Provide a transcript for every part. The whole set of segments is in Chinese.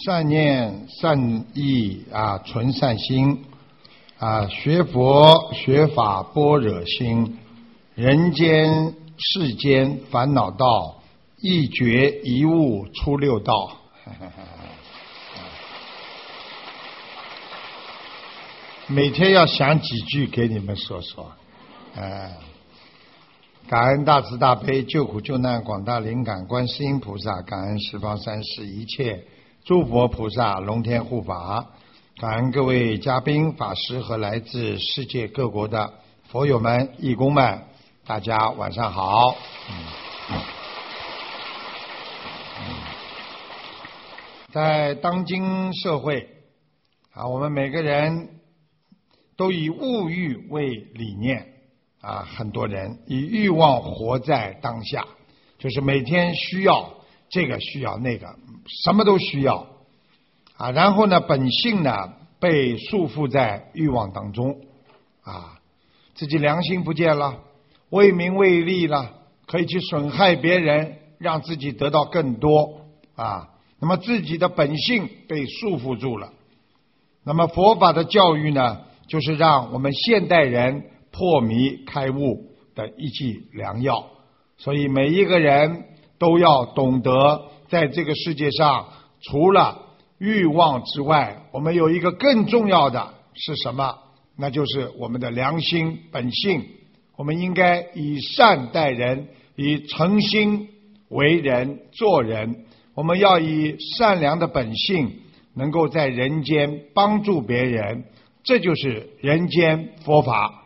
善念善意存善心学佛学法般若心，人间世间烦恼道，一觉一悟出六道。每天要想几句给你们说说。感恩大慈大悲救苦救难广大灵感观世音菩萨，感恩十方三世一切诸佛菩萨龙天护法，感恩各位嘉宾法师和来自世界各国的佛友们义工们，大家晚上好。在当今社会我们每个人都以物欲为理念很多人以欲望活在当下，就是每天需要这个需要那个，什么都需要然后呢本性呢被束缚在欲望当中自己良心不见了，为名为利了，可以去损害别人，让自己得到更多那么自己的本性被束缚住了。那么佛法的教育呢，就是让我们现代人破迷开悟的一剂良药。所以每一个人都要懂得，在这个世界上除了欲望之外，我们有一个更重要的是什么？那就是我们的良心本性。我们应该以善待人，以诚心为人做人。我们要以善良的本性，能够在人间帮助别人，这就是人间佛法。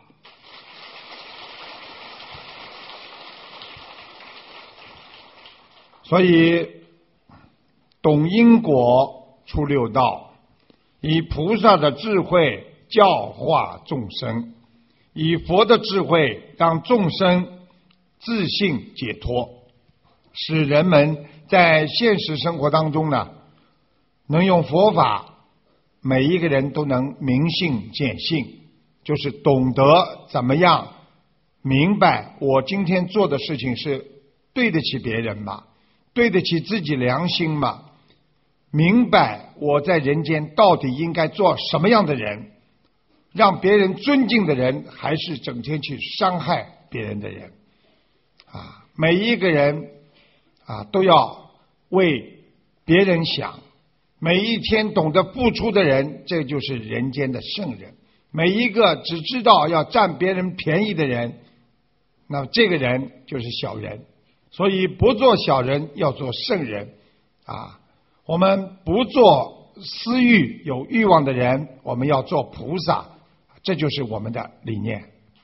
所以懂因果出六道，以菩萨的智慧教化众生，以佛的智慧让众生自信解脱，使人们在现实生活当中呢，能用佛法，每一个人都能明信见性，就是懂得怎么样明白我今天做的事情是对得起别人吗？对得起自己良心吗？明白我在人间到底应该做什么样的人，让别人尊敬的人，还是整天去伤害别人的人每一个人都要为别人想，每一天懂得付出的人，这就是人间的圣人。每一个只知道要占别人便宜的人，那这个人就是小人。所以不做小人，要做圣人我们不做私欲有欲望的人，我们要做菩萨，这就是我们的理念。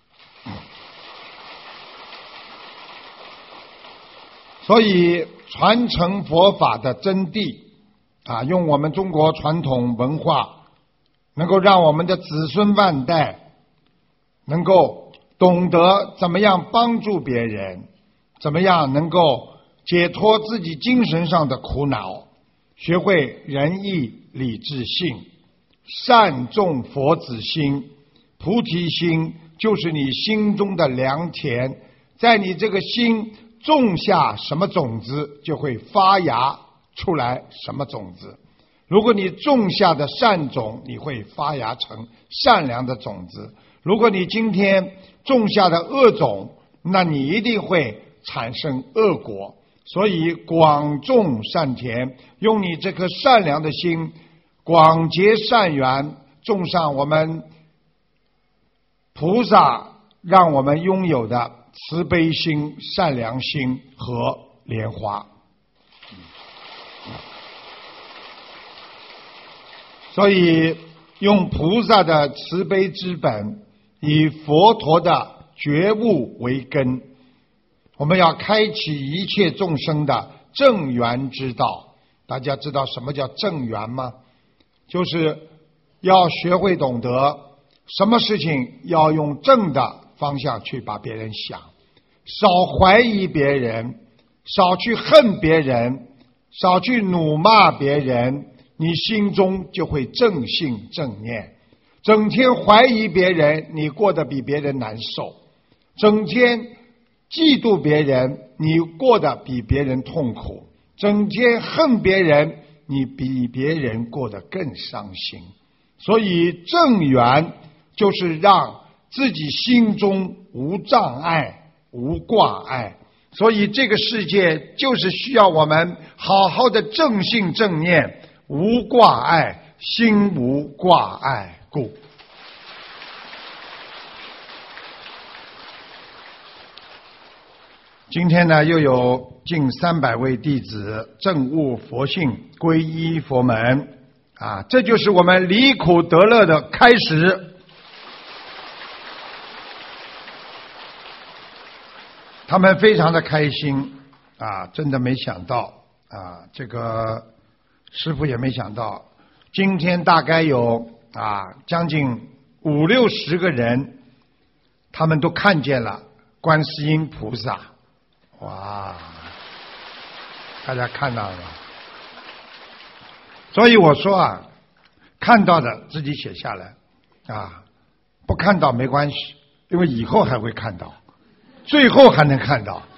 所以传承佛法的真谛用我们中国传统文化，能够让我们的子孙万代能够懂得怎么样帮助别人，怎么样能够解脱自己精神上的苦恼，学会仁义礼智信，善种佛子心。菩提心就是你心中的良田，在你这个心种下什么种子，就会发芽出来什么种子。如果你种下的善种，你会发芽成善良的种子；如果你今天种下的恶种，那你一定会产生恶果。所以广种善田，用你这颗善良的心广结善缘，种上我们菩萨让我们拥有的慈悲心、善良心和莲花。所以用菩萨的慈悲之本，以佛陀的觉悟为根，我们要开启一切众生的正缘之道。大家知道什么叫正缘吗？就是要学会懂得什么事情要用正的方向去把别人想，少怀疑别人，少去恨别人，少去辱骂别人，你心中就会正信正念。整天怀疑别人，你过得比别人难受；整天嫉妒别人，你过得比别人痛苦；整天恨别人， 你比别人过得更伤心。所以正缘就是让自己心中无障碍、无挂碍。所以这个世界就是需要我们好好的正信正念，无挂碍，心无挂碍故。今天呢，又有近300位弟子证悟佛性，皈依佛门啊，这就是我们离苦得乐的开始。他们非常的开心啊，真的没想到啊，这个师父也没想到，今天大概有将近50-60个人，他们都看见了观世音菩萨。哇，大家看到了吗？所以我说看到的自己写下来不看到没关系，因为以后还会看到，最后还能看到。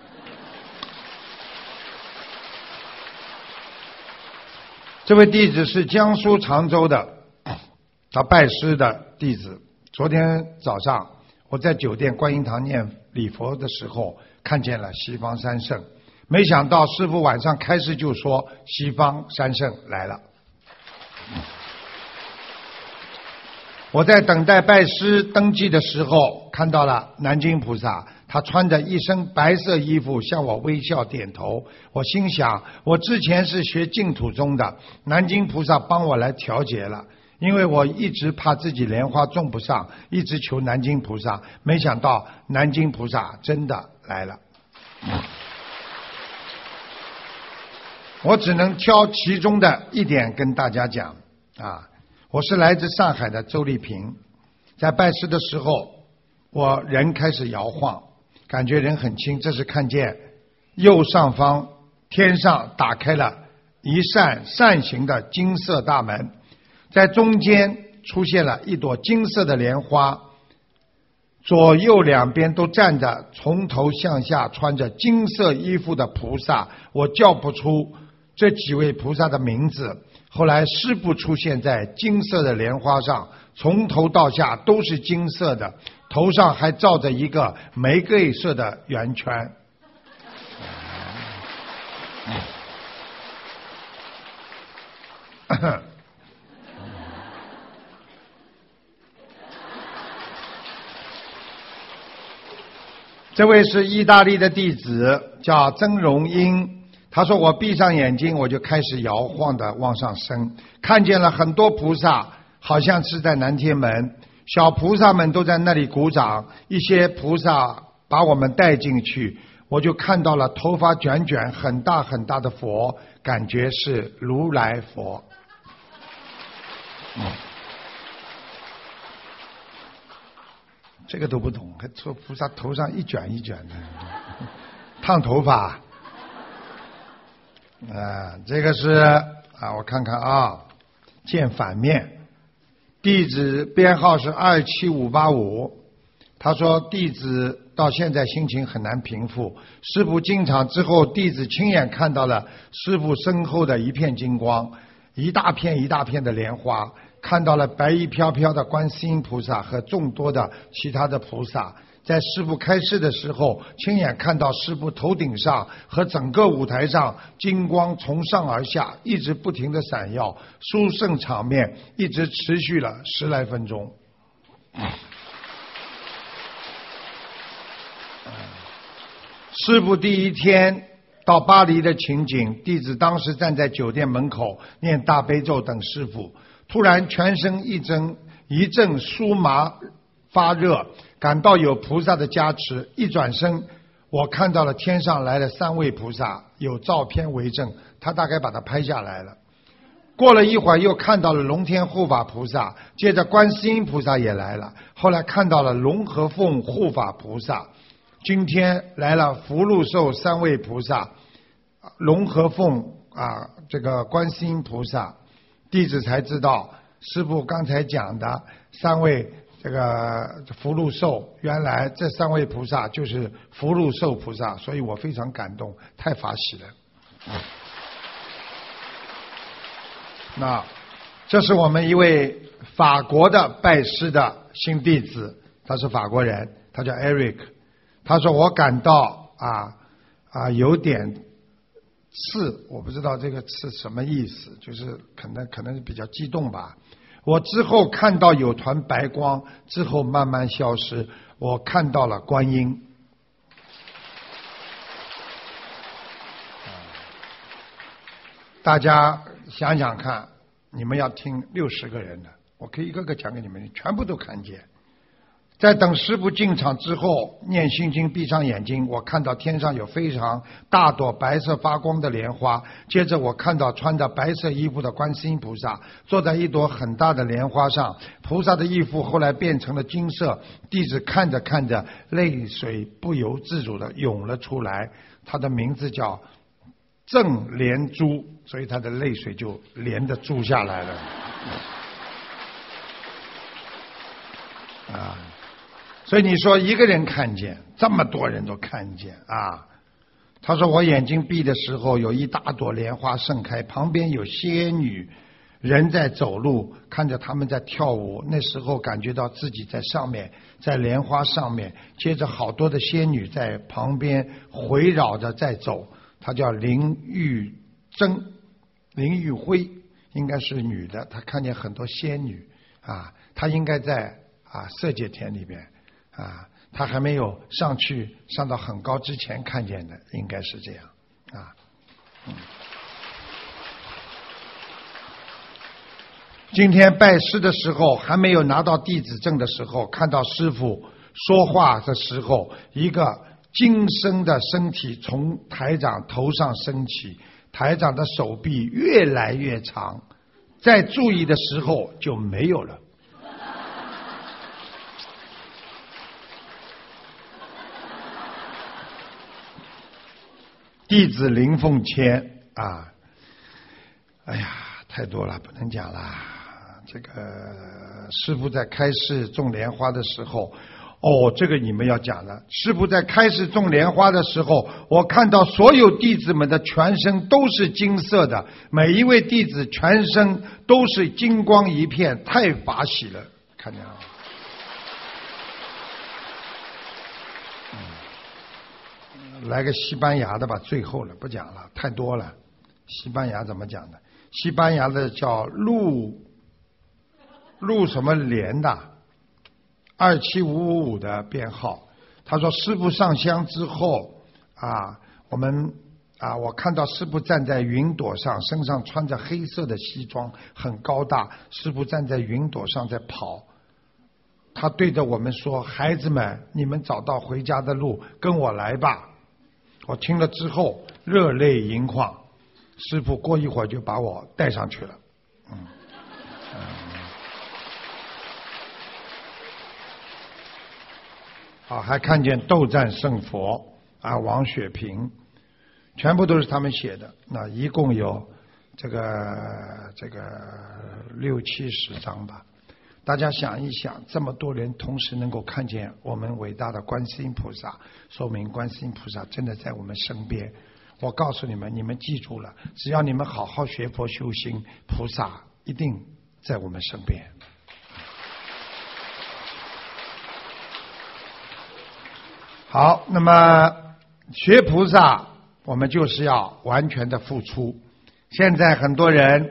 这位弟子是江苏常州的，他拜师的弟子。昨天早上我在酒店观音堂念礼佛的时候，看见了西方三圣，没想到师父晚上开始就说西方三圣来了。我在等待拜师登记的时候，看到了南京菩萨，他穿着一身白色衣服向我微笑点头。我心想，我之前是学净土宗的，南京菩萨帮我来调节了，因为我一直怕自己莲花种不上，一直求南京菩萨，没想到南京菩萨真的来了。我只能挑其中的一点跟大家讲我是来自上海的周丽萍，在拜师的时候，我人开始摇晃，感觉人很轻，这时看见右上方天上打开了一扇扇形的金色大门，在中间出现了一朵金色的莲花，左右两边都站着从头向下穿着金色衣服的菩萨，我叫不出这几位菩萨的名字。后来师父出现在金色的莲花上，从头到下都是金色的，头上还罩着一个玫瑰色的圆圈。这位是意大利的弟子，叫曾荣英。他说我闭上眼睛，我就开始摇晃的往上升，看见了很多菩萨，好像是在南天门，小菩萨们都在那里鼓掌，一些菩萨把我们带进去，我就看到了头发卷卷很大很大的佛，感觉是如来佛。这个都不懂，还说菩萨头上一卷一卷的烫头发这个是我看看见反面，弟子编号是27585。他说弟子到现在心情很难平复，师父进场之后，弟子亲眼看到了师父身后的一片金光，一大片一大片的莲花，看到了白衣飘飘的观世音菩萨和众多的其他的菩萨。在师父开示的时候，亲眼看到师父头顶上和整个舞台上金光从上而下一直不停地闪耀，殊胜场面一直持续了10来分钟。师父第一天到巴黎的情景，弟子当时站在酒店门口念大悲咒等师父，突然全身一阵酥麻发热，感到有菩萨的加持，一转身我看到了天上来了3位菩萨，有照片为证，他大概把它拍下来了。过了一会儿又看到了龙天护法菩萨，接着观世音菩萨也来了，后来看到了龙和凤护法菩萨，今天来了福禄寿3位菩萨，龙和凤这个观世音菩萨，弟子才知道师父刚才讲的3位这个福禄寿，原来这3位菩萨就是福禄寿菩萨，所以我非常感动，太法喜了。 那这是我们一位法国的拜师的新弟子，他是法国人，他叫 Eric。他说我感到有点刺，我不知道这个刺什么意思，就是可能是比较激动吧。我之后看到有团白光，之后慢慢消失，我看到了观音。大家想想看，你们要听60个人的，我可以一个个讲给你们，全部都看见。在等师父进场之后，念心经，闭上眼睛，我看到天上有非常大朵白色发光的莲花，接着我看到穿着白色衣服的观世音菩萨坐在一朵很大的莲花上，菩萨的衣服后来变成了金色，弟子看着看着，泪水不由自主地涌了出来。他的名字叫郑莲珠，所以他的泪水就连着珠下来了。所以你说一个人看见，这么多人都看见啊！他说我眼睛闭的时候，有一大朵莲花盛开，旁边有仙女人在走路，看着他们在跳舞。那时候感觉到自己在上面，在莲花上面，接着好多的仙女在旁边围绕着在走。她叫林玉珍，林玉辉，应该是女的。她看见很多仙女啊，她应该在色界天里边。他还没有上到很高之前看见的，应该是这样今天拜师的时候，还没有拿到弟子证的时候，看到师父说话的时候，一个金身的身体从台长头上升起，台长的手臂越来越长，在注意的时候就没有了。弟子林凤谦哎呀，太多了，不能讲了。这个师父在开示种莲花的时候，这个你们要讲了。师父在开示种莲花的时候，我看到所有弟子们的全身都是金色的，每一位弟子全身都是金光一片，太法喜了，看见了吗？来个西班牙的吧，最后了，不讲了，太多了。西班牙怎么讲的？西班牙的叫陆什么莲的27555的编号。他说师父上香之后我看到师父站在云朵上，身上穿着黑色的西装，很高大。师父站在云朵上在跑，他对着我们说：孩子们，你们找到回家的路，跟我来吧。我听了之后热泪盈眶，师父过一会儿就把我带上去了。还看见斗战胜佛王雪萍，全部都是他们写的。那一共有这个60-70张吧。大家想一想，这么多人同时能够看见我们伟大的观世音菩萨，说明观世音菩萨真的在我们身边。我告诉你们，你们记住了，只要你们好好学佛修心，菩萨一定在我们身边。好，那么学菩萨，我们就是要完全的付出。现在很多人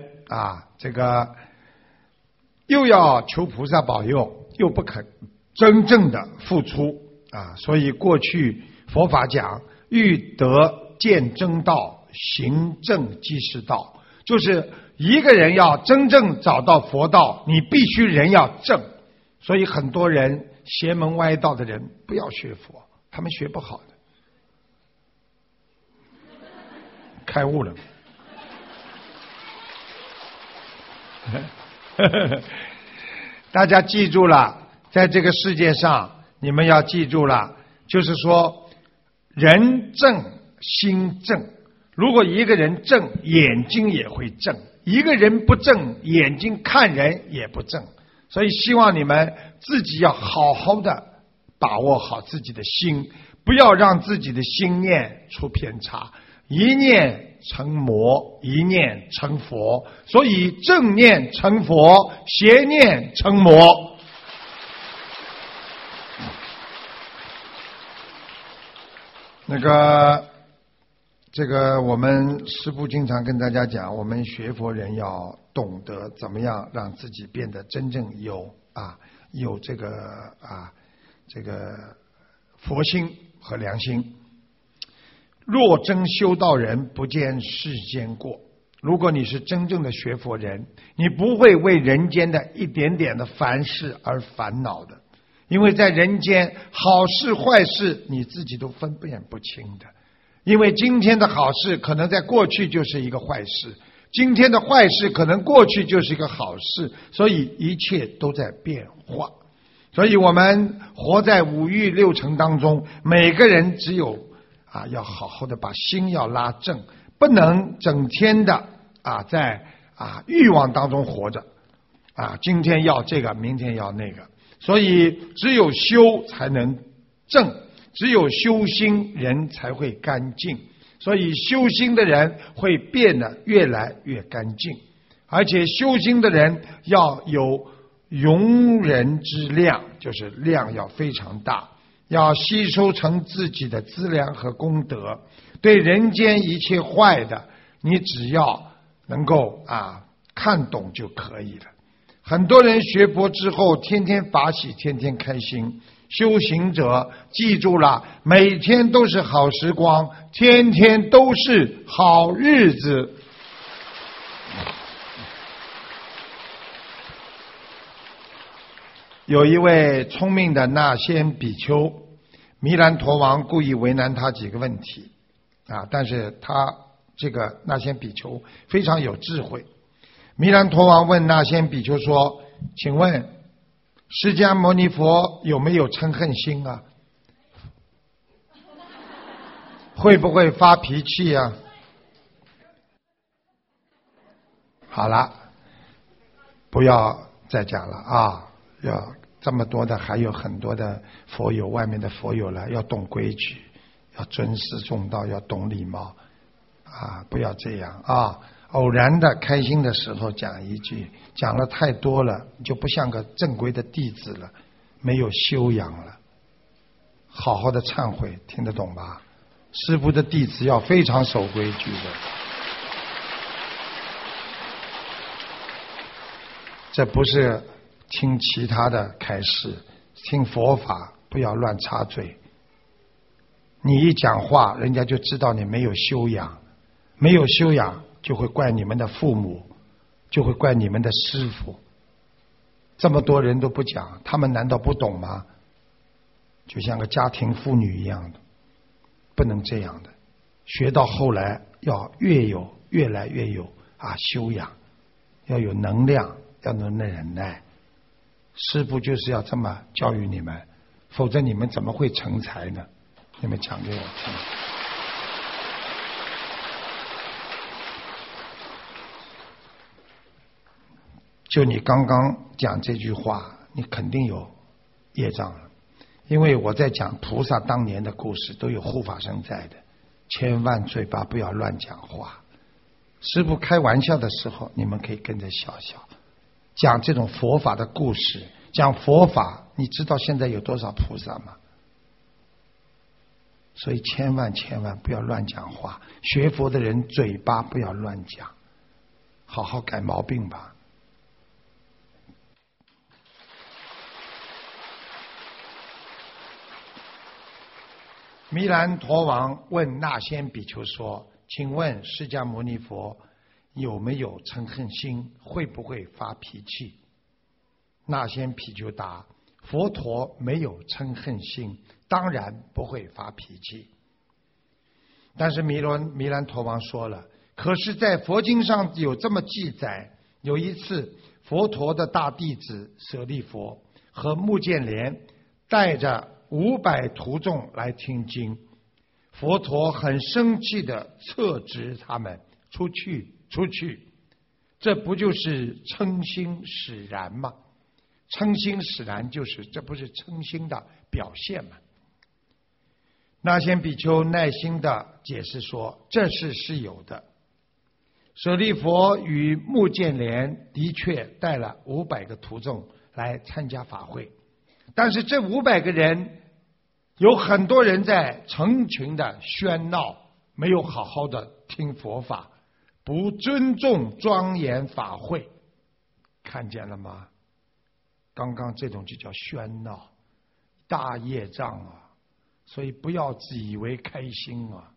又要求菩萨保佑，又不肯真正的付出所以过去佛法讲欲得见真道，行正即是道，就是一个人要真正找到佛道，你必须人要正。所以很多人邪门歪道的人不要学佛，他们学不好的，开悟了。大家记住了，在这个世界上你们要记住了，就是说人正心正。如果一个人正，眼睛也会正；一个人不正，眼睛看人也不正。所以希望你们自己要好好的把握好自己的心，不要让自己的心念出偏差， 一念成魔，一念成佛，所以正念成佛，邪念成魔。这个我们师父经常跟大家讲，我们学佛人要懂得怎么样让自己变得真正有这个佛心和良心。若真修道人，不见世间过。如果你是真正的学佛人，你不会为人间的一点点的凡事而烦恼的，因为在人间好事坏事你自己都分辨不清的。因为今天的好事可能在过去就是一个坏事，今天的坏事可能过去就是一个好事，所以一切都在变化。所以我们活在五欲六尘当中，每个人只有要好好的把心要拉正，不能整天的在欲望当中活着今天要这个，明天要那个。所以只有修才能正，只有修心人才会干净。所以修心的人会变得越来越干净，而且修心的人要有容人之量，就是量要非常大，要吸收成自己的资粮和功德。对人间一切坏的，你只要能够看懂就可以了。很多人学佛之后天天法喜，天天开心。修行者记住了，每天都是好时光，天天都是好日子。有一位聪明的那仙比丘，弥兰陀王故意为难他几个问题但是他这个那仙比丘非常有智慧。弥兰陀王问那仙比丘说，请问释迦牟尼佛有没有嗔恨心会不会发脾气好了，不要再讲了要这么多的，还有很多的佛友，外面的佛友了，要懂规矩，要尊师重道，要懂礼貌不要这样偶然的开心的时候讲一句，讲了太多了就不像个正规的弟子了，没有修养了。好好的忏悔，听得懂吧？师父的弟子要非常守规矩的，这不是听其他的开示，听佛法不要乱插嘴。你一讲话人家就知道你没有修养，没有修养就会怪你们的父母，就会怪你们的师父。这么多人都不讲，他们难道不懂吗？就像个家庭妇女一样的，不能这样的。学到后来要越来越有修养，要有能量，要能忍耐。师父就是要这么教育你们，否则你们怎么会成才呢？你们讲给我听。就你刚刚讲这句话，你肯定有业障了。因为我在讲菩萨当年的故事，都有护法神在的，千万嘴巴不要乱讲话。师父开玩笑的时候，你们可以跟着笑笑。讲这种佛法的故事，讲佛法，你知道现在有多少菩萨吗？所以千万不要乱讲话。学佛的人嘴巴不要乱讲，好好改毛病吧。弥兰陀王问那仙比丘说，请问释迦牟尼佛有没有嗔恨心，会不会发脾气？那仙比丘答，佛陀没有嗔恨心，当然不会发脾气。但是弥兰陀王说了，可是在佛经上有这么记载，有一次佛陀的大弟子舍利佛和目犍连带着500徒众来听经，佛陀很生气地斥责他们，出去。这不就是嗔心使然吗？嗔心使然就是，这不是嗔心的表现吗？ 那仙比丘耐心地解释说，这事是有的。舍利佛与目犍连的确带了500个徒众来参加法会，但是这500个人有很多人在成群的喧闹，没有好好的听佛法，不尊重庄严法会。看见了吗？刚刚这种就叫喧闹，大业障啊！所以不要自以为开心啊！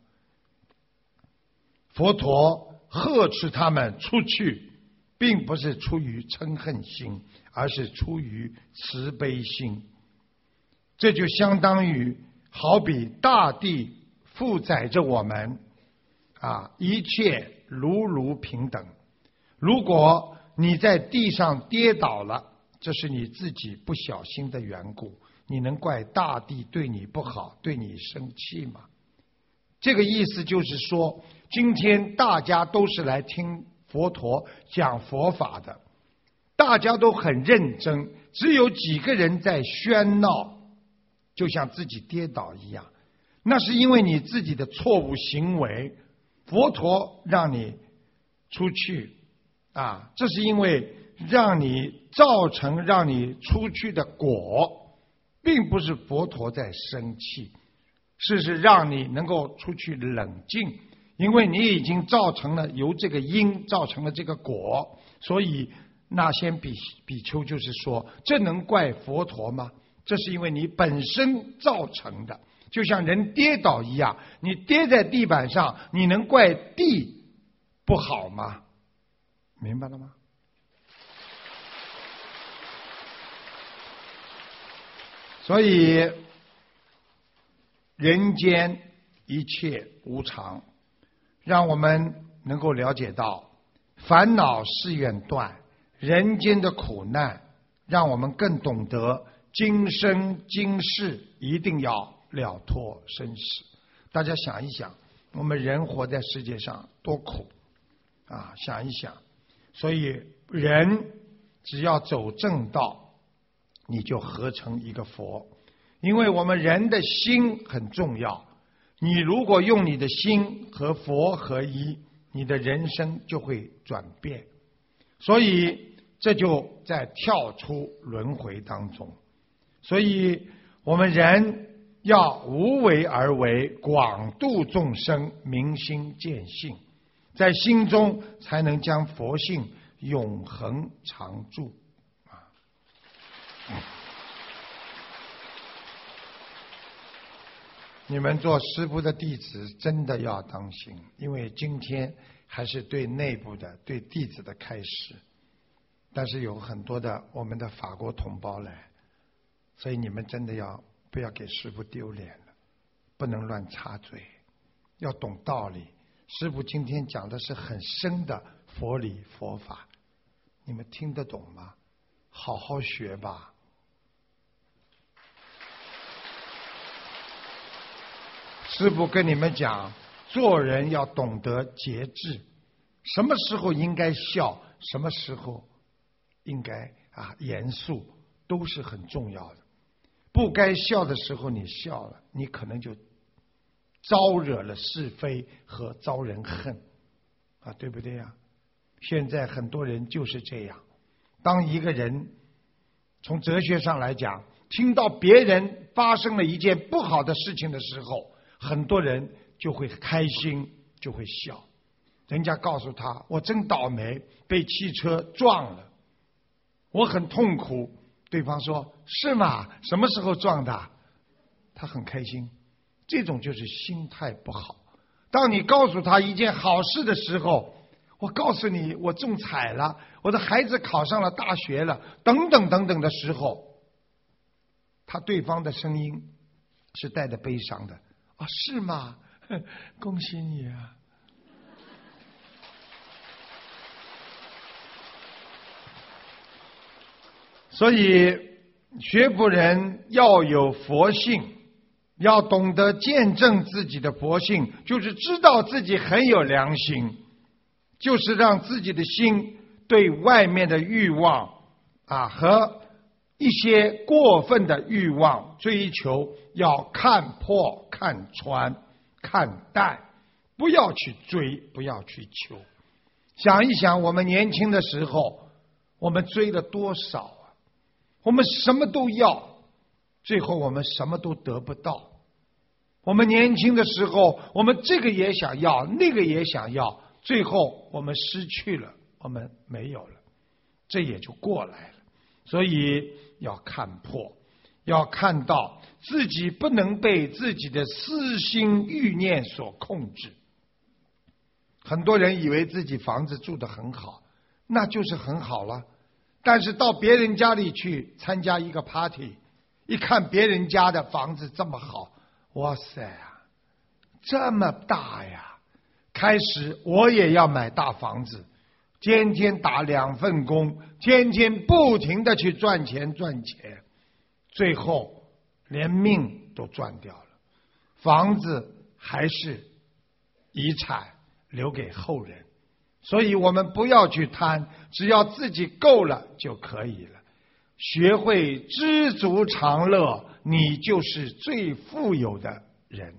佛陀呵斥他们出去，并不是出于嗔恨心，而是出于慈悲心。这就相当于好比大地负载着我们一切如平等。如果你在地上跌倒了，这是你自己不小心的缘故，你能怪大地对你不好，对你生气吗？这个意思就是说，今天大家都是来听佛陀讲佛法的，大家都很认真，只有几个人在喧闹，就像自己跌倒一样，那是因为你自己的错误行为，佛陀让你出去这是因为让你造成让你出去的果，并不是佛陀在生气，是让你能够出去冷静，因为你已经造成了由这个因造成了这个果，所以那仙比丘就是说，这能怪佛陀吗？这是因为你本身造成的，就像人跌倒一样，你跌在地板上，你能怪地不好吗？明白了吗？所以人间一切无常，让我们能够了解到烦恼誓愿断，人间的苦难让我们更懂得今生今世一定要了脱生死。大家想一想，我们人活在世界上多苦想一想。所以人只要走正道，你就合成一个佛。因为我们人的心很重要，你如果用你的心和佛合一，你的人生就会转变。所以这就在跳出轮回当中。所以我们人要无为而为，广度众生，明心见性，在心中才能将佛性永恒常驻你们做师父的弟子真的要当心，因为今天还是对内部的对弟子的开始，但是有很多的我们的法国同胞来，所以你们真的不要给师父丢脸了，不能乱插嘴，要懂道理。师父今天讲的是很深的佛理佛法，你们听得懂吗？好好学吧。师父跟你们讲，做人要懂得节制，什么时候应该笑，什么时候应该严肃，都是很重要的。不该笑的时候你笑了，你可能就招惹了是非和招人恨对不对呀？现在很多人就是这样，当一个人从哲学上来讲，听到别人发生了一件不好的事情的时候，很多人就会开心，就会笑。人家告诉他，我真倒霉，被汽车撞了，我很痛苦。对方说，是吗？什么时候撞的？他很开心。这种就是心态不好。当你告诉他一件好事的时候，我告诉你我中彩了，我的孩子考上了大学了，等等等等的时候，他对方的声音是带着悲伤的。是吗？恭喜你啊。所以学佛人要有佛性，要懂得见证自己的佛性，就是知道自己很有良心，就是让自己的心对外面的欲望和一些过分的欲望追求，要看破、看穿、看淡，不要去追，不要去求。想一想，我们年轻的时候，我们追了多少啊？我们什么都要，最后我们什么都得不到。我们年轻的时候，我们这个也想要，那个也想要，最后我们失去了，我们没有了，这也就过来了。所以要看破，要看到自己不能被自己的私心欲念所控制。很多人以为自己房子住得很好，那就是很好了。但是到别人家里去参加一个 party， 一看别人家的房子这么好，哇塞啊，这么大呀！开始我也要买大房子，天天打2份工，天天不停的去赚钱，最后连命都赚掉了。房子还是遗产留给后人，所以我们不要去贪，只要自己够了就可以了。学会知足常乐，你就是最富有的人。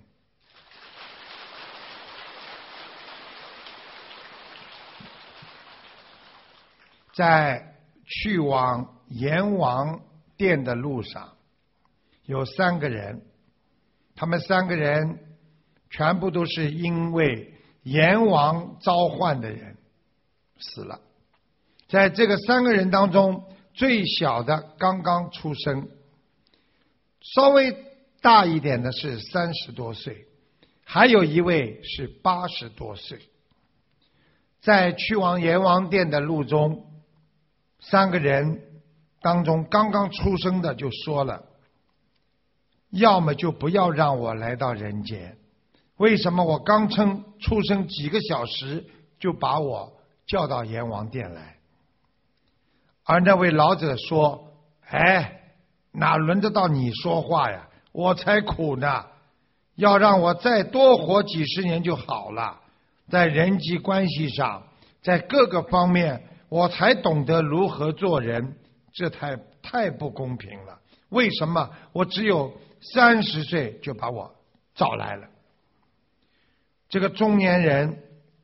在去往阎王殿的路上，有3个人，他们3个人全部都是因为阎王召唤的人死了。在这个3个人当中，最小的刚刚出生，稍微大一点的是30多岁，还有一位是80多岁。在去往阎王殿的路中，3个人当中刚刚出生的就说了，要么就不要让我来到人间，为什么我刚出生几个小时就把我叫到阎王殿来？而那位老者说，哪轮得到你说话呀，我才苦呢，要让我再多活几十年就好了。在人际关系上，在各个方面我才懂得如何做人，这太不公平了。为什么我只有30岁就把我找来了？这个中年人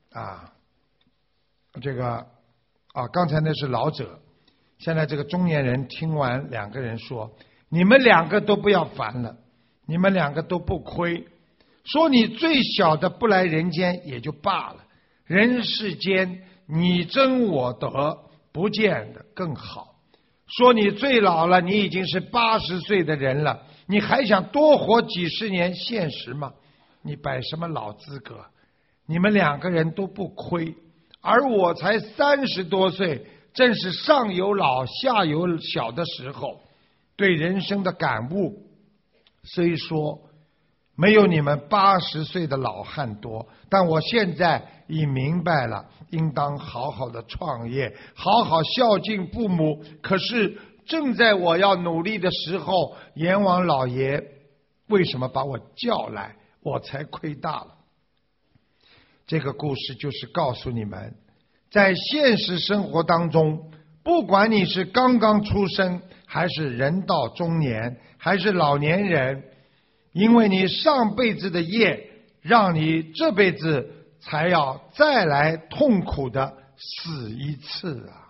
刚才那是老者，现在这个中年人听完2个人说，你们2个都不要烦了，你们2个都不亏，说你最小的不来人间也就罢了，人世间你争我得，不见得更好。说你最老了，你已经是80岁的人了，你还想多活几十年，现实吗？你摆什么老资格？你们2个人都不亏，而我才30多岁，正是上有老下有小的时候，对人生的感悟虽说没有你们80岁的老汉多，但我现在已明白了，应当好好的创业，好好孝敬父母。可是正在我要努力的时候，阎王老爷为什么把我叫来，我才亏大了。这个故事就是告诉你们，在现实生活当中，不管你是刚刚出生，还是人到中年，还是老年人，因为你上辈子的业，让你这辈子才要再来痛苦的死一次啊！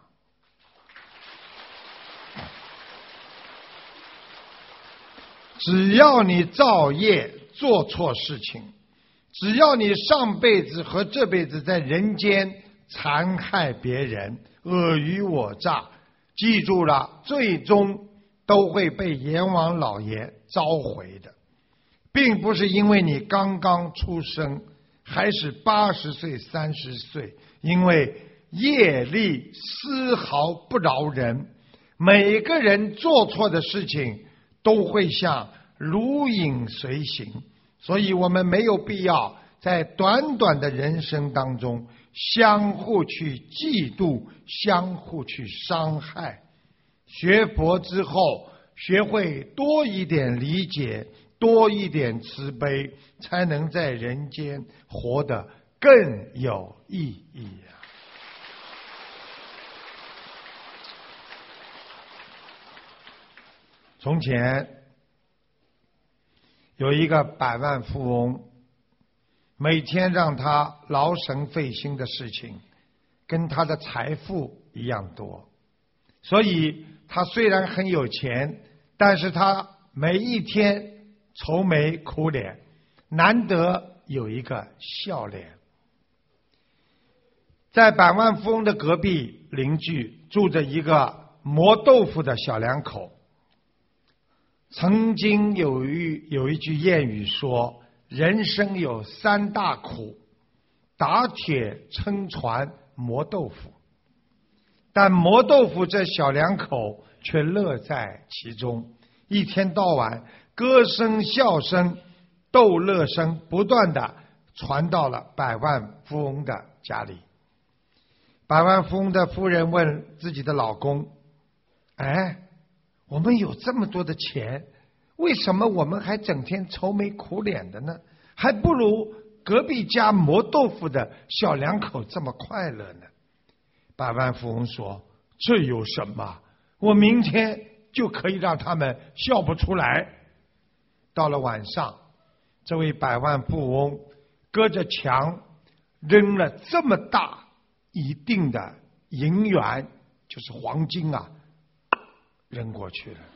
只要你造业做错事情，只要你上辈子和这辈子在人间残害别人，尔虞我诈，记住了，最终都会被阎王老爷召回的。并不是因为你刚刚出生，还是80岁、30岁，因为业力丝毫不饶人，每个人做错的事情都会像如影随形，所以我们没有必要在短短的人生当中相互去嫉妒，相互去伤害。学佛之后，学会多一点理解，多一点慈悲，才能在人间活得更有意义啊！ 从前有一个百万富翁，每天让他劳神费心的事情跟他的财富一样多，所以他虽然很有钱，但是他每一天愁眉苦脸，难得有一个笑脸。在百万富翁的隔壁邻居住着一个磨豆腐的小两口。曾经有一句谚语说，人生有三大苦，打铁撑船磨豆腐。但磨豆腐这小两口却乐在其中，一天到晚歌声笑声逗乐声不断的传到了百万富翁的家里。百万富翁的夫人问自己的老公，我们有这么多的钱，为什么我们还整天愁眉苦脸的呢？还不如隔壁家磨豆腐的小两口这么快乐呢。百万富翁说，这有什么？我明天就可以让他们笑不出来。到了晚上，这位百万富翁隔着墙扔了这么大一锭的银元，就是黄金啊，扔过去了。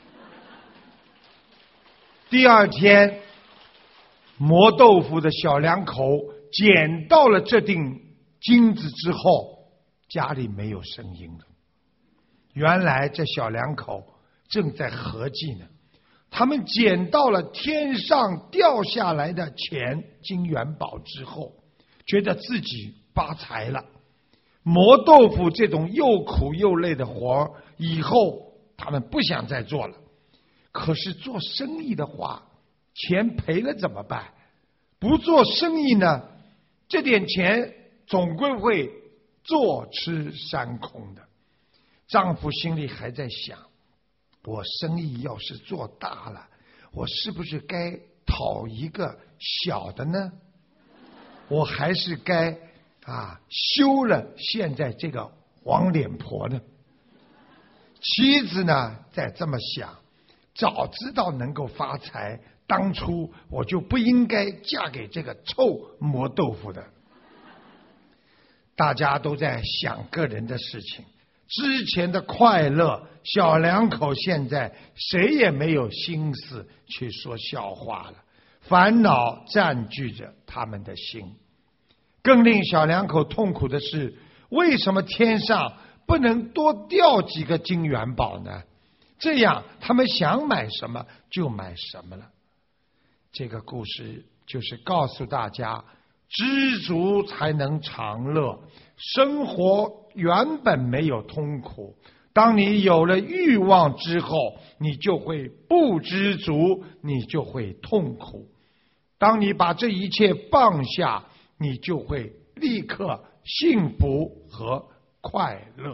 第二天，磨豆腐的小两口捡到了这锭金子之后，家里没有声音了。原来这小两口正在合计呢，他们捡到了天上掉下来的钱金元宝之后，觉得自己发财了。磨豆腐这种又苦又累的活以后他们不想再做了。可是做生意的话，钱赔了怎么办？不做生意呢，这点钱总归会坐吃山空的。丈夫心里还在想，我生意要是做大了，我是不是该讨一个小的呢？我还是该休了现在这个黄脸婆呢？妻子呢在这么想，早知道能够发财，当初我就不应该嫁给这个臭磨豆腐的。大家都在想个人的事情，之前的快乐，小两口现在谁也没有心思去说笑话了，烦恼占据着他们的心。更令小两口痛苦的是，为什么天上不能多掉几个金元宝呢？这样他们想买什么就买什么了。这个故事就是告诉大家，知足才能常乐，生活原本没有痛苦，当你有了欲望之后，你就会不知足，你就会痛苦。当你把这一切放下，你就会立刻幸福和快乐。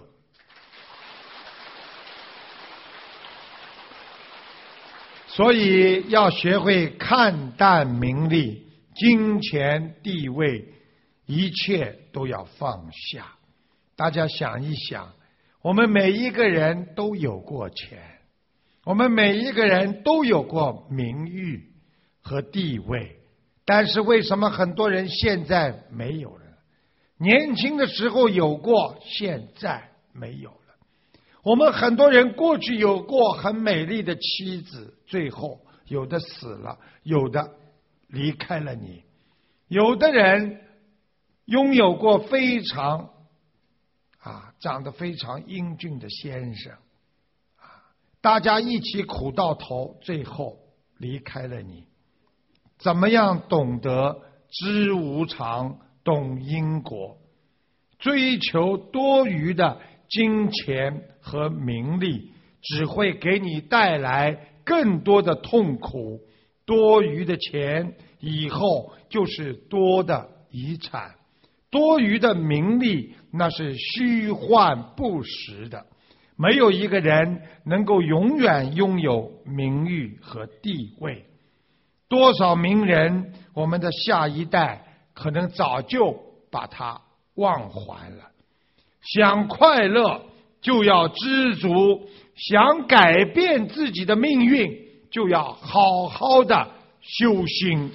所以要学会看淡名利、金钱、地位，一切都要放下。大家想一想，我们每一个人都有过钱，我们每一个人都有过名誉和地位，但是为什么很多人现在没有了？年轻的时候有过，现在没有了。我们很多人过去有过很美丽的妻子，最后有的死了，有的离开了你。有的人拥有过非常长得非常英俊的先生，大家一起苦到头，最后离开了你。怎么样懂得知无常，懂因果？追求多余的金钱和名利，只会给你带来更多的痛苦。多余的钱以后就是多的遗产，多余的名利那是虚幻不实的。没有一个人能够永远拥有名誉和地位。多少名人，我们的下一代可能早就把它忘怀了。想快乐就要知足，想改变自己的命运，就要好好的修心。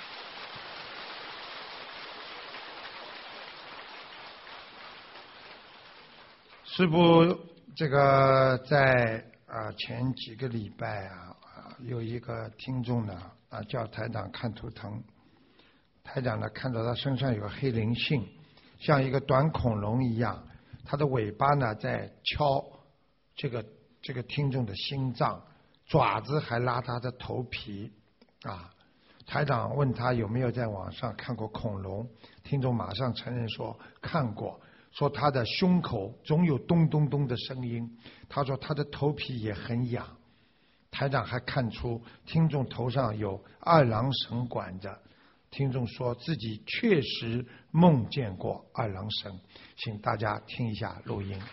师父这个在前几个礼拜有一个听众呢叫台长看图腾，台长呢看到他身上有个黑灵性，像一个短恐龙一样，他的尾巴呢在敲这个听众的心脏，爪子还拉他的头皮台长问他有没有在网上看过恐龙，听众马上承认说看过，说他的胸口总有咚咚咚的声音，他说他的头皮也很痒。台长还看出听众头上有二郎神管着，听众说自己确实梦见过二郎神，请大家听一下录音。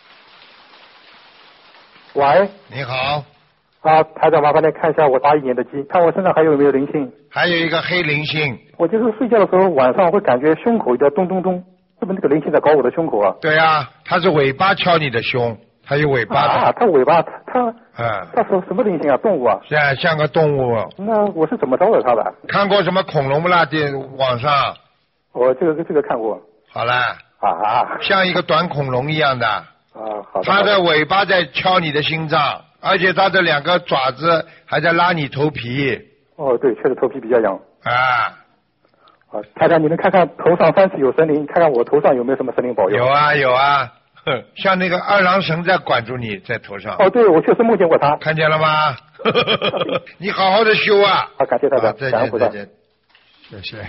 喂， 你好。 台长，麻烦来看一下我81年的鸡，看我身上还有没有灵性。 还有一个黑灵性。 我就是睡觉的时候晚上会感觉胸口一直咚咚咚，是不是那个灵性在搞我的胸口啊？ 对啊，它是尾巴敲你的胸，它有尾巴的。 它尾巴它什么灵性啊？动物啊？ 像个动物。 那我是怎么招惹它的？ 看过什么恐龙不啦？网上。 我这个看过。 好了。像一个短恐龙一样的。 好的。 它的尾巴在敲你的心脏，而且它的2个爪子还在拉你头皮。 对，确实头皮比较痒。台长，你能看看头上3次有神灵，看看我头上有没有什么神灵保佑？ 有啊，像那个二郎神在管住你在头上。 对，我确实梦见过他。 看见了吗？你好好的修啊！ 感谢台长， 再见。谢谢。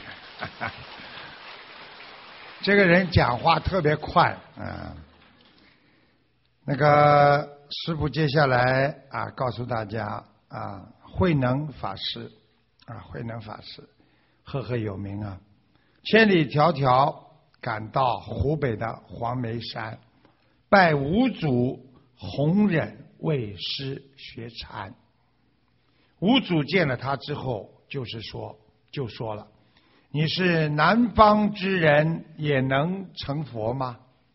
这个人讲话特别快，那个师父接下来告诉大家慧能法师慧能法师赫赫有名千里迢迢赶到湖北的黄梅山，拜五祖弘忍为师学禅。五祖见了他之后就说了，你是南方之人也能成佛吗？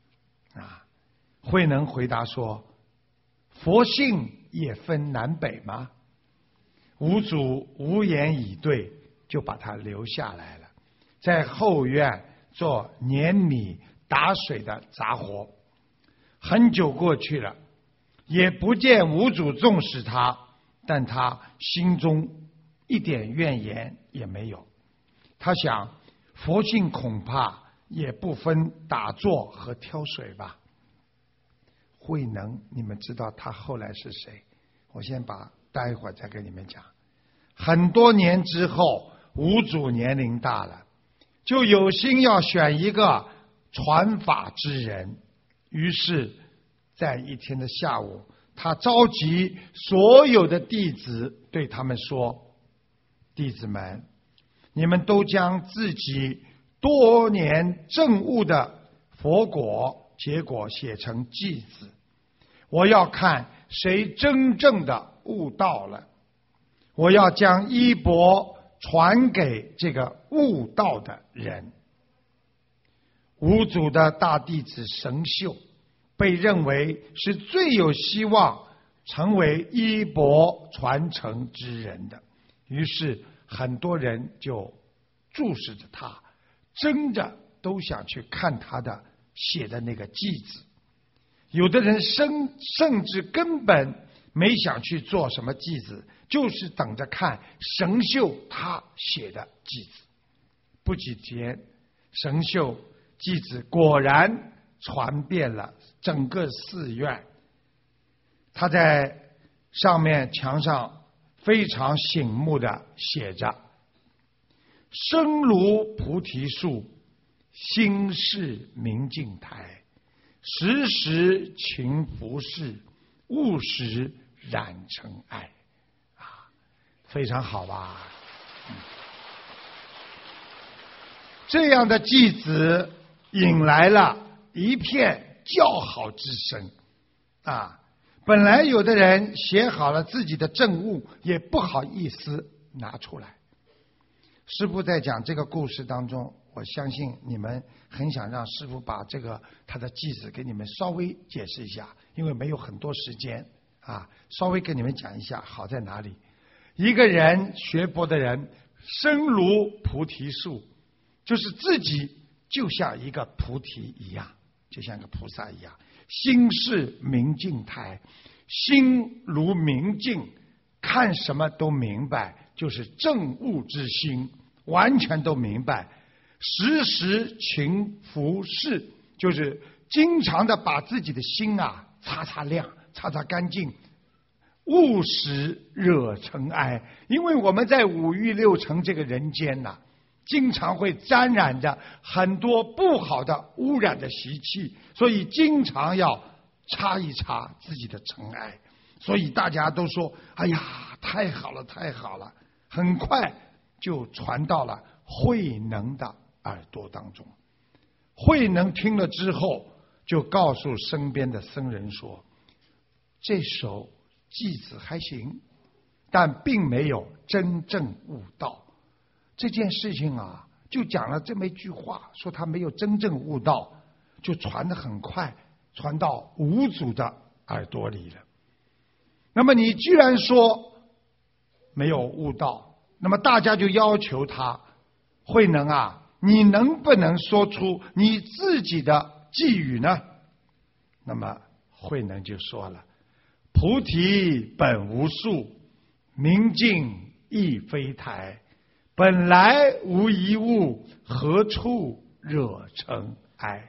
慧能回答说，佛性也分南北吗？五祖无言以对，就把他留下来了，在后院做碾米打水的杂活。很久过去了，也不见五祖重视他，但他心中一点怨言也没有。他想，佛性恐怕也不分打坐和挑水吧。慧能，你们知道他后来是谁？我先待会儿再跟你们讲。很多年之后，五祖年龄大了，就有心要选一个传法之人。于是在一天的下午，他召集所有的弟子，对他们说，弟子们，你们都将自己多年证悟的佛果结果写成偈子，我要看谁真正的悟道了，我要将衣钵传给这个悟道的人。五祖的大弟子神秀被认为是最有希望成为衣钵传承之人的，于是很多人就注视着他，争着都想去看他的写的那个偈子。有的人甚至根本没想去做什么偈子，就是等着看神秀他写的偈子。不几天，神秀偈子果然传遍了整个寺院。他在上面墙上非常醒目的写着，身如菩提树，心是明镜台，时时勤拂拭，勿使染尘埃。非常好吧？这样的偈子引来了一片叫好之声本来有的人写好了自己的证悟，也不好意思拿出来。师父在讲这个故事当中， 我相信你们很想让师父把这个他的偈子给你们稍微解释一下，因为没有很多时间啊，稍微跟你们讲一下好在哪里。一个人学佛的人，身如菩提树，就是自己就像一个菩提一样，就像个菩萨一样。心是明镜台，心如明镜，看什么都明白，就是正悟之心，完全都明白。时时勤拂拭，就是经常的把自己的心啊擦擦亮，擦擦干净。勿使惹尘埃，因为我们在五欲六尘这个人间呐，经常会沾染着很多不好的污染的习气，所以经常要擦一擦自己的尘埃。所以大家都说，哎呀，太好了太好了，很快就传到了慧能的耳朵当中。慧能听了之后，就告诉身边的僧人说，这首偈子还行，但并没有真正悟道。这件事情啊，就讲了这么一句话，说他没有真正悟道，就传得很快，传到五祖的耳朵里了。那么你既然说没有悟道，那么大家就要求他，慧能啊，你能不能说出你自己的偈语呢？那么慧能就说了，菩提本无树，明镜亦非台，本来无一物，何处惹尘埃。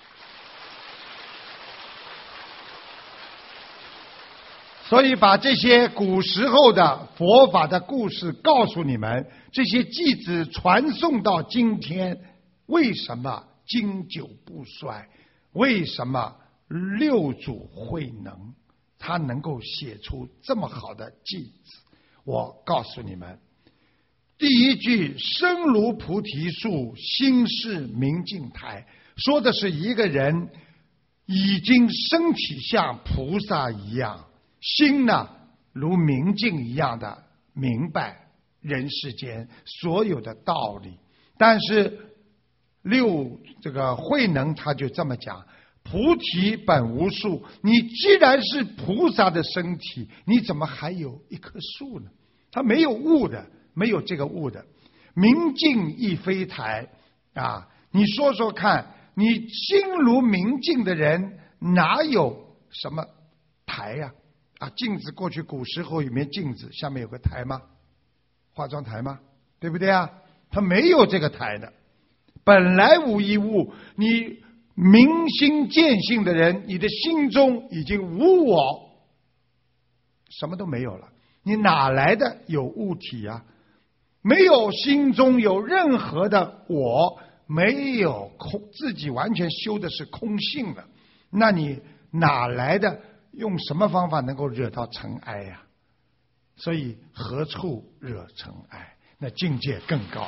所以把这些古时候的佛法的故事告诉你们，这些偈子传颂到今天，为什么经久不衰？为什么六祖慧能他能够写出这么好的偈子？我告诉你们，第一句身如菩提树，心是明镜台，说的是一个人已经身体像菩萨一样，心呢如明镜一样的明白人世间所有的道理。但是这个慧能他就这么讲，菩提本无树，你既然是菩萨的身体，你怎么还有一棵树呢？他没有悟的，没有这个悟的。明镜亦非台啊，你说说看，你心如明镜的人哪有什么台呀？啊，镜子过去古时候有没有镜子下面有个台吗？化妆台吗？对不对啊？他没有这个台的。本来无一物，你明心见性的人，你的心中已经无我，什么都没有了，你哪来的有物体啊？没有心中有任何的我，没有空，自己完全修的是空性了，那你哪来的用什么方法能够惹到尘埃呀？所以何处惹尘埃？那境界更高。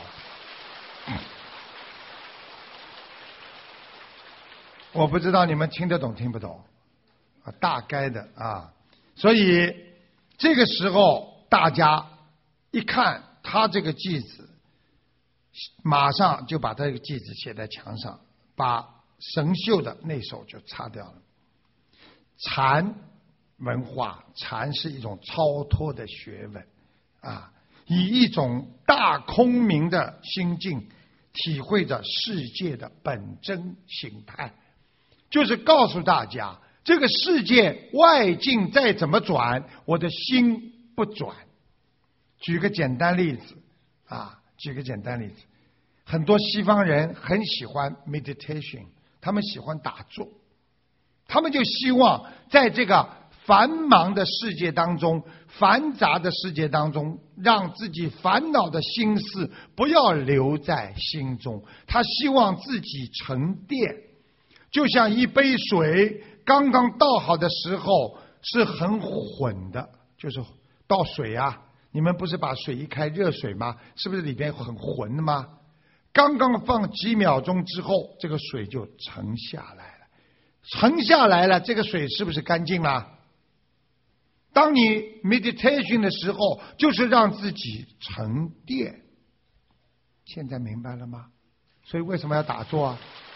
我不知道你们听得懂听不懂啊？大概的啊。所以这个时候大家一看他这个偈子，马上就把他这个偈子写在墙上，把神秀的那首就擦掉了。禅文化，禅是一种超脱的学问啊，以一种大空明的心境体会着世界的本真形态，就是告诉大家，这个世界外境再怎么转，我的心不转。举个简单例子啊，很多西方人很喜欢 meditation， 他们喜欢打坐，他们就希望在这个繁忙的世界当中，繁杂的世界当中，让自己烦恼的心思不要留在心中，他希望自己沉淀，就像一杯水刚刚倒好的时候是很混的，就是倒水啊，你们不是把水一开热水吗？是不是里边很浑的吗？刚刚放几秒钟之后，这个水就沉下来了。沉下来了，这个水是不是干净了？当你 meditation 的时候，就是让自己沉淀。现在明白了吗？ 所以为什么要打坐啊？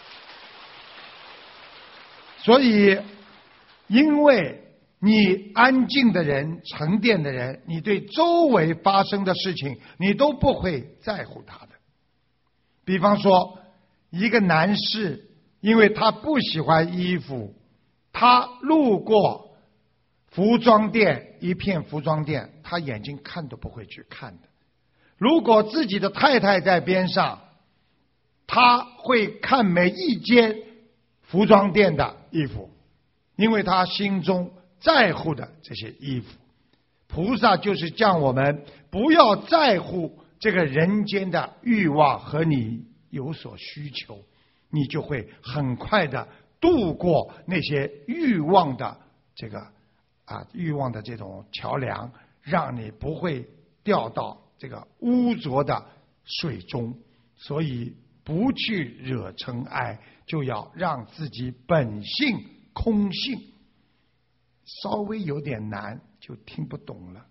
所以因为你安静的人，沉淀的人，你对周围发生的事情你都不会在乎它的。比方说一个男士，因为他不喜欢衣服，他路过服装店，一片服装店，他眼睛看都不会去看的。如果自己的太太在边上，他会看每一间服装店的衣服，因为他心中在乎的这些衣服。菩萨就是叫我们不要在乎这个人间的欲望和你有所需求，你就会很快的度过那些欲望的欲望的这种桥梁，让你不会掉到这个污浊的水中。所以不去惹尘埃，就要让自己本性空性。稍微有点难就听不懂了。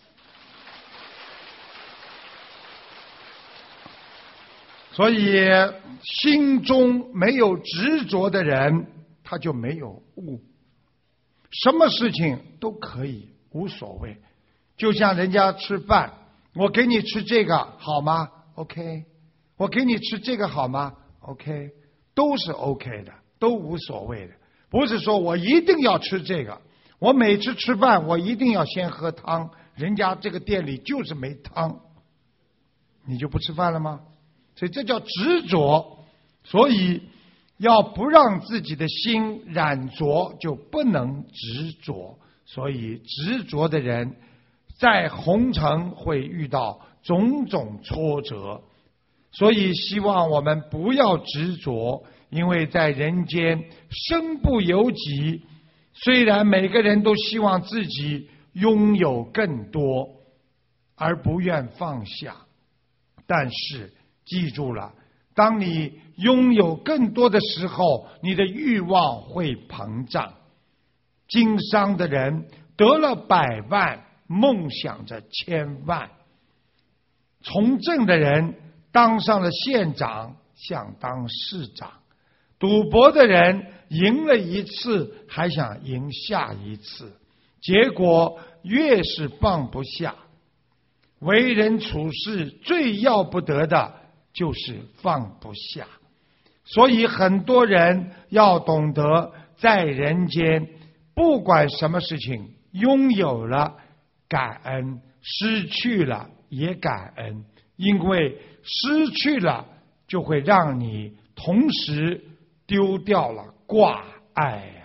所以心中没有执着的人，他就没有悟，什么事情都可以，无所谓。就像人家吃饭，我给你吃这个好吗？ OK。 我给你吃这个好吗？ OK。 都是 OK 的，都无所谓的。不是说我一定要吃这个，我每次吃饭我一定要先喝汤，人家这个店里就是没汤，你就不吃饭了吗？所以这叫执着。所以要不让自己的心染着，就不能执着。所以执着的人在红尘会遇到种种挫折。所以希望我们不要执着，因为在人间身不由己，虽然每个人都希望自己拥有更多而不愿放下，但是记住了，当你拥有更多的时候，你的欲望会膨胀。经商的人得了100万，梦想着1000万；从政的人当上了县长，想当市长；赌博的人赢了一次，还想赢下一次，结果越是放不下。为人处事最要不得的就是放不下。所以很多人要懂得在人间，不管什么事情，拥有了感恩，失去了也感恩。因为失去了就会让你同时丢掉了挂碍呀。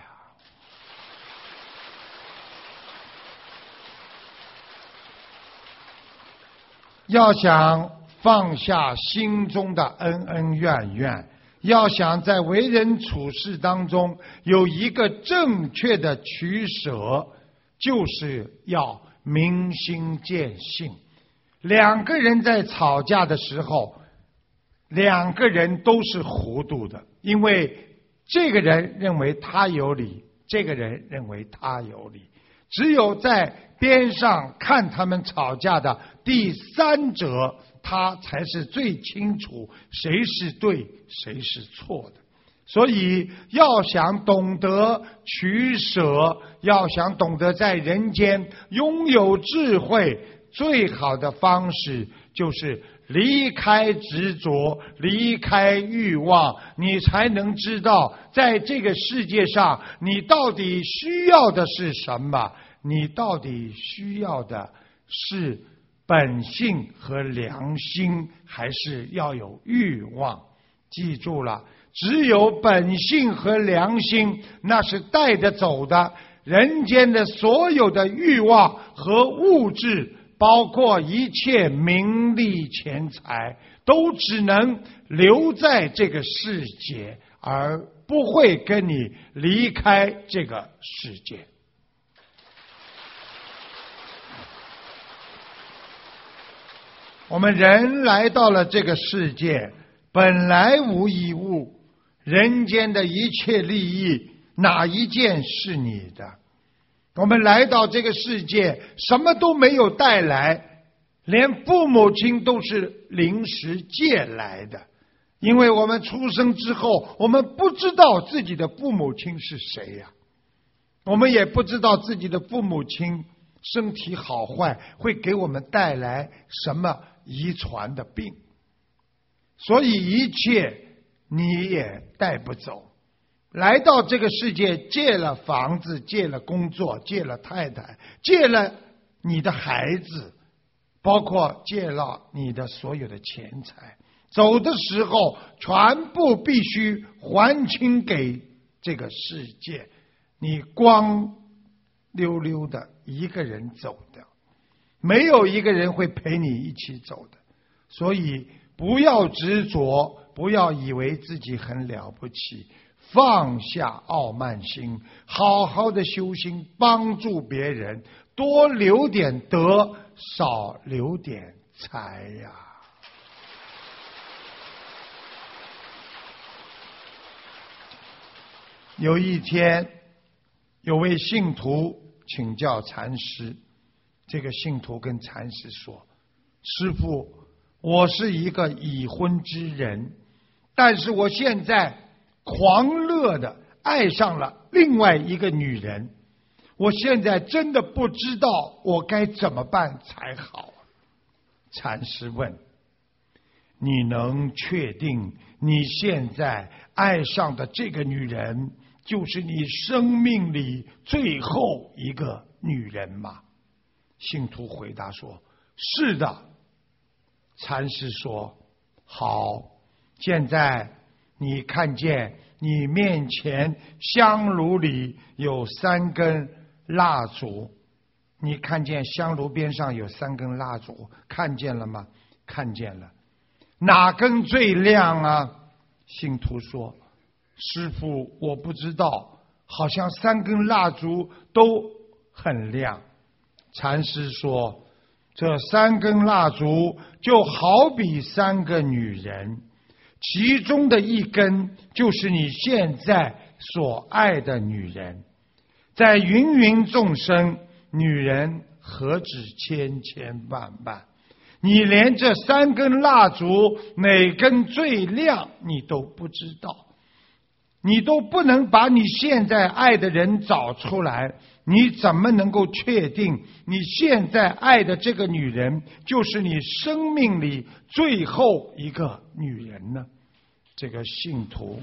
要想放下心中的恩恩怨怨，要想在为人处事当中有一个正确的取舍，就是要明心见性。两个人在吵架的时候，两个人都是糊涂的，因为这个人认为他有理，这个人认为他有理。只有在边上看他们吵架的第三者，他才是最清楚谁是对谁是错的。所以要想懂得取舍，要想懂得在人间拥有智慧，最好的方式就是离开执着，离开欲望，你才能知道在这个世界上你到底需要的是什么，你到底需要的是本性和良心，还是要有欲望。记住了，只有本性和良心，那是带着走的。人间的所有的欲望和物质，包括一切名利钱财，都只能留在这个世界，而不会跟你离开这个世界。我们人来到了这个世界，本来无一物，人间的一切利益，哪一件是你的？我们来到这个世界，什么都没有带来，连父母亲都是临时借来的。 因为我们出生之后，我们不知道自己的父母亲是谁呀，我们也不知道自己的父母亲身体好坏会给我们带来什么遗传的病，所以一切你也带不走。来到这个世界，借了房子，借了工作，借了太太，借了你的孩子，包括借了你的所有的钱财，走的时候全部必须还清给这个世界，你光溜溜的一个人走掉，没有一个人会陪你一起走的。所以不要执着，不要以为自己很了不起，放下傲慢心，好好的修心，帮助别人，多留点德，少留点财呀。有一天，有位信徒请教禅师，这个信徒跟禅师说：师父，我是一个已婚之人，但是我现在狂热的爱上了另外一个女人，我现在真的不知道我该怎么办才好。禅师问：你能确定你现在爱上的这个女人就是你生命里最后一个女人吗？信徒回答说：是的。禅师说：好，现在你看见你面前香炉里有3根蜡烛，你看见香炉边上有3根蜡烛，看见了吗？看见了。哪根最亮啊？信徒说：师父，我不知道，好像3根蜡烛都很亮。禅师说：这3根蜡烛就好比3个女人，其中的一根就是你现在所爱的女人。在芸芸众生，女人何止千千万万，你连这3根蜡烛哪根最亮你都不知道，你都不能把你现在爱的人找出来，你怎么能够确定你现在爱的这个女人就是你生命里最后一个女人呢？这个信徒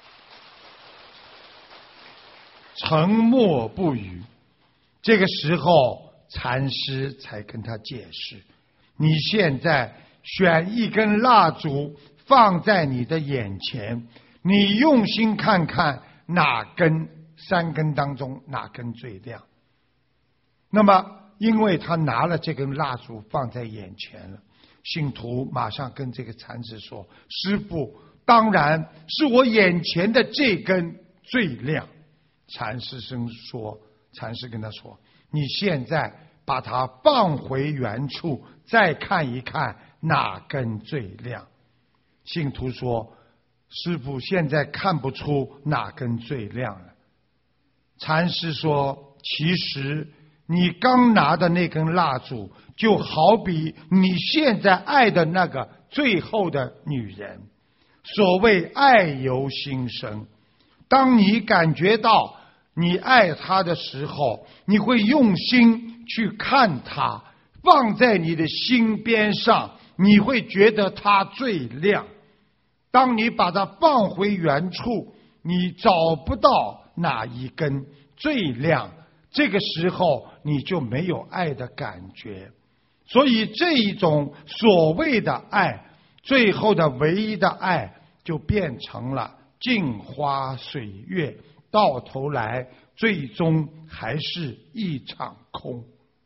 沉默不语。这个时候禅师才跟他解释：你现在选一根蜡烛放在你的眼前，你用心看看哪根3根当中哪根最亮。那么因为他拿了这根蜡烛放在眼前了，信徒马上跟这个禅师说：师父，当然是我眼前的这根最亮。禅师跟他说：你现在把它放回原处，再看一看哪根最亮。信徒说：师父，现在看不出哪根最亮了。禅师说：其实你刚拿的那根蜡烛就好比你现在爱的那个最后的女人。所谓爱由心生，当你感觉到你爱她的时候，你会用心去看她，放在你的心边上，你会觉得她最亮。当你把它放回原处，你找不到哪一根最亮，这个时候你就没有爱的感觉。所以这一种所谓的爱，最后的唯一的爱就变成了镜花水月，到头来最终还是一场空。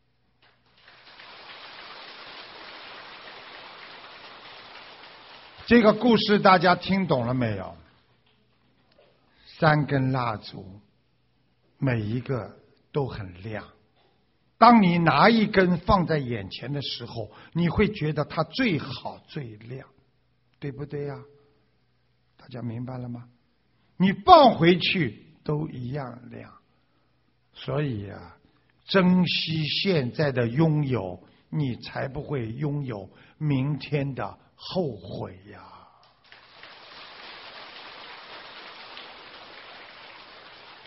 这个故事大家听懂了没有？3根蜡烛，每一个都很亮。当你拿一根放在眼前的时候，你会觉得它最好最亮，对不对呀？大家明白了吗？你放回去都一样亮。所以啊，珍惜现在的拥有，你才不会拥有明天的后悔呀。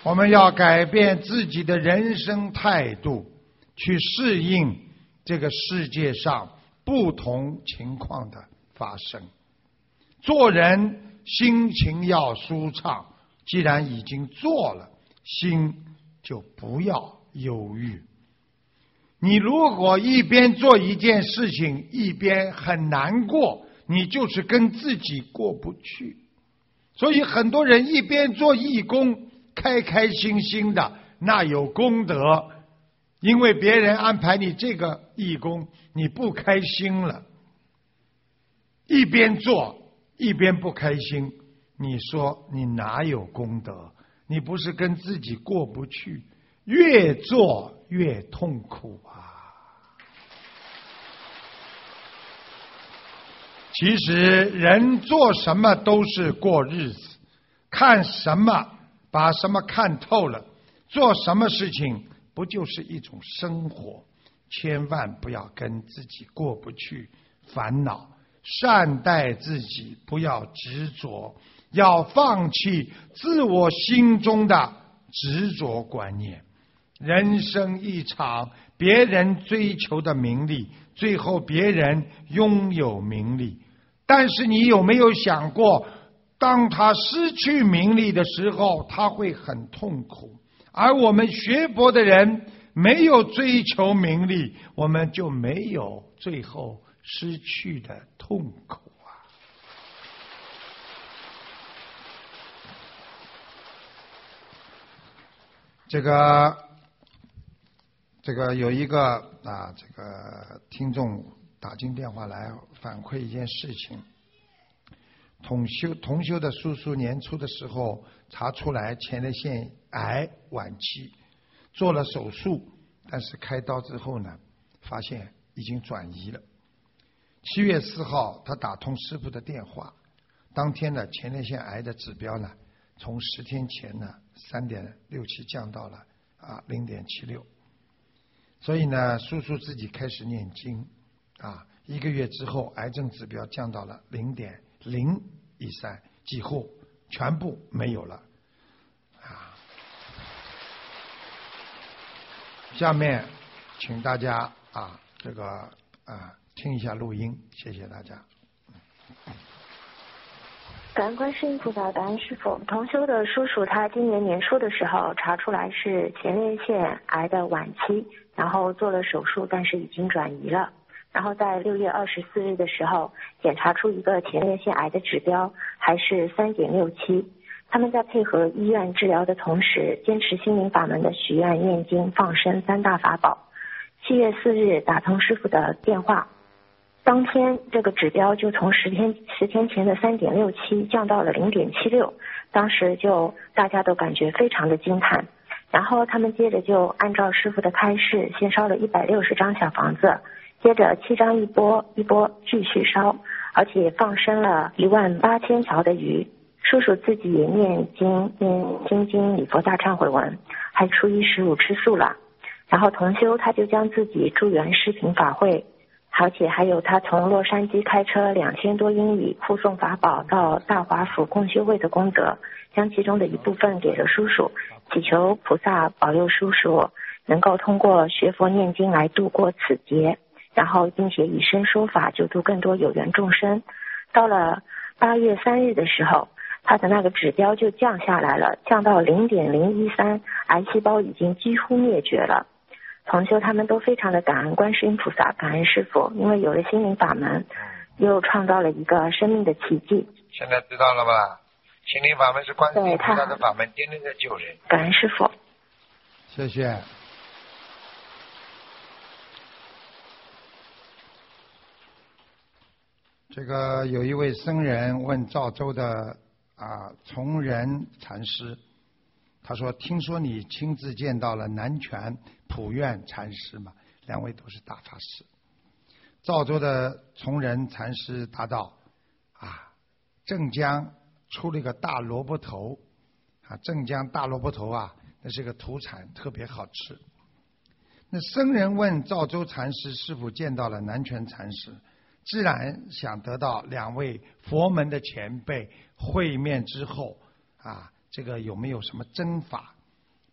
我们要改变自己的人生态度，去适应这个世界上不同情况的发生。做人心情要舒畅，既然已经做了，心就不要忧郁。你如果一边做一件事情一边很难过，你就是跟自己过不去。所以很多人一边做义工开开心心的，那有功德，因为别人安排你这个义工你不开心了，一边做一边不开心，你说你哪有功德？你不是跟自己过不去，越做越痛苦啊！其实人做什么都是过日子，看什么把什么看透了，做什么事情不就是一种生活？千万不要跟自己过不去烦恼，善待自己，不要执着，要放弃自我心中的执着观念。人生一场，别人追求的名利，最后别人拥有名利，但是你有没有想过，当他失去名利的时候，他会很痛苦。而我们学佛的人没有追求名利，我们就没有最后失去的痛苦啊！这个有一个这个听众打进电话来反馈一件事情。同修的叔叔年初的时候查出来前列腺癌晚期，做了手术，但是开刀之后呢，发现已经转移了。7月4号他打通师父的电话，当天的前列腺癌的指标呢，从10天前呢3.67降到了0.76，所以呢叔叔自己开始念经1个月之后癌症指标降到了0.013，几乎全部没有了下面请大家听一下录音，谢谢大家。 感恩观世音菩萨，感恩师父。同修的叔叔他今年年初的时候查出来是前列腺癌的晚期，然后做了手术，但是已经转移了。然后在6月24日的时候检查出一个前列腺癌的指标还是3.67。他们在配合医院治疗的同时，坚持心灵法门的许愿、念经、放生3大法宝。7月4日打通师父的电话，当天这个指标就从10天前的3.67降到了0.76，当时就大家都感觉非常的惊叹。然后他们接着就按照师父的开示，先烧了160张小房子，接着7张一波继续烧，而且放生了18000条的鱼。叔叔自己也念经礼佛大忏悔文，还初一15吃素了。然后同修他就将自己助缘视频法会，而且还有他从洛杉矶开车2000多英里护送法宝到大华府共修会的功德，将其中的一部分给了叔叔，祈求菩萨保佑叔叔能够通过学佛念经来度过此劫，然后并且以身说法救度更多有缘众生。到了8月3日的时候，他的那个指标就降下来了，降到0.013，癌细胞已经几乎灭绝了。同修他们都非常的感恩观世音菩萨，感恩师父，因为有了心灵法门，又创造了一个生命的奇迹。 现在知道了吧？心灵法门是观世音菩萨的法门，天天在救人。 感恩师父， 谢谢。这个有一位僧人问赵州的崇仁禅师，他说：“听说你亲自见到了南拳普愿禅师嘛？两位都是大法师。”赵州的崇仁禅师答道：“镇江出了一个大萝卜头镇江大萝卜头那是个土产，特别好吃。”那僧人问赵州禅师是否见到了南拳禅师，自然想得到两位佛门的前辈会面之后这个有没有什么真法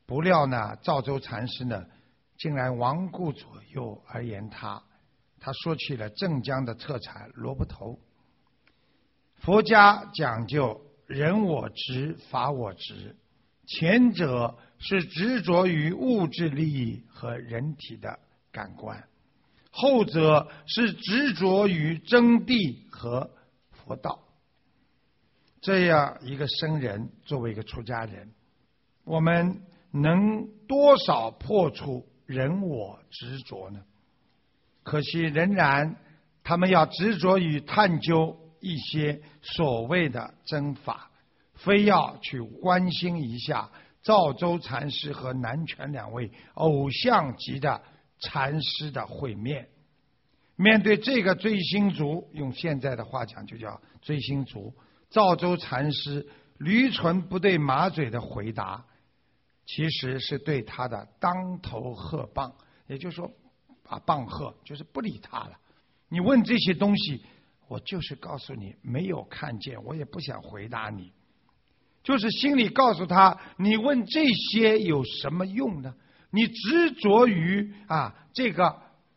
不料呢，赵州禅师呢，竟然罔顾左右而言他。他说起了镇江的特产萝卜头。佛家讲究人我执，法我执，前者是执着于物质利益和人体的感官，后者是执着于真谛和佛道。这样一个僧人，作为一个出家人，我们能多少破除人我执着呢？可惜仍然他们要执着于探究一些所谓的真法，非要去关心一下赵州禅师和南拳两位偶像级的禅师的会面。面对这个追星族，用现在的话讲就叫追星族，赵州禅师驴唇不对马嘴的回答，其实是对他的当头喝棒，也就是说棒喝，就是不理他了。你问这些东西，我就是告诉你没有看见，我也不想回答你，就是心里告诉他，你问这些有什么用呢？你执着于这个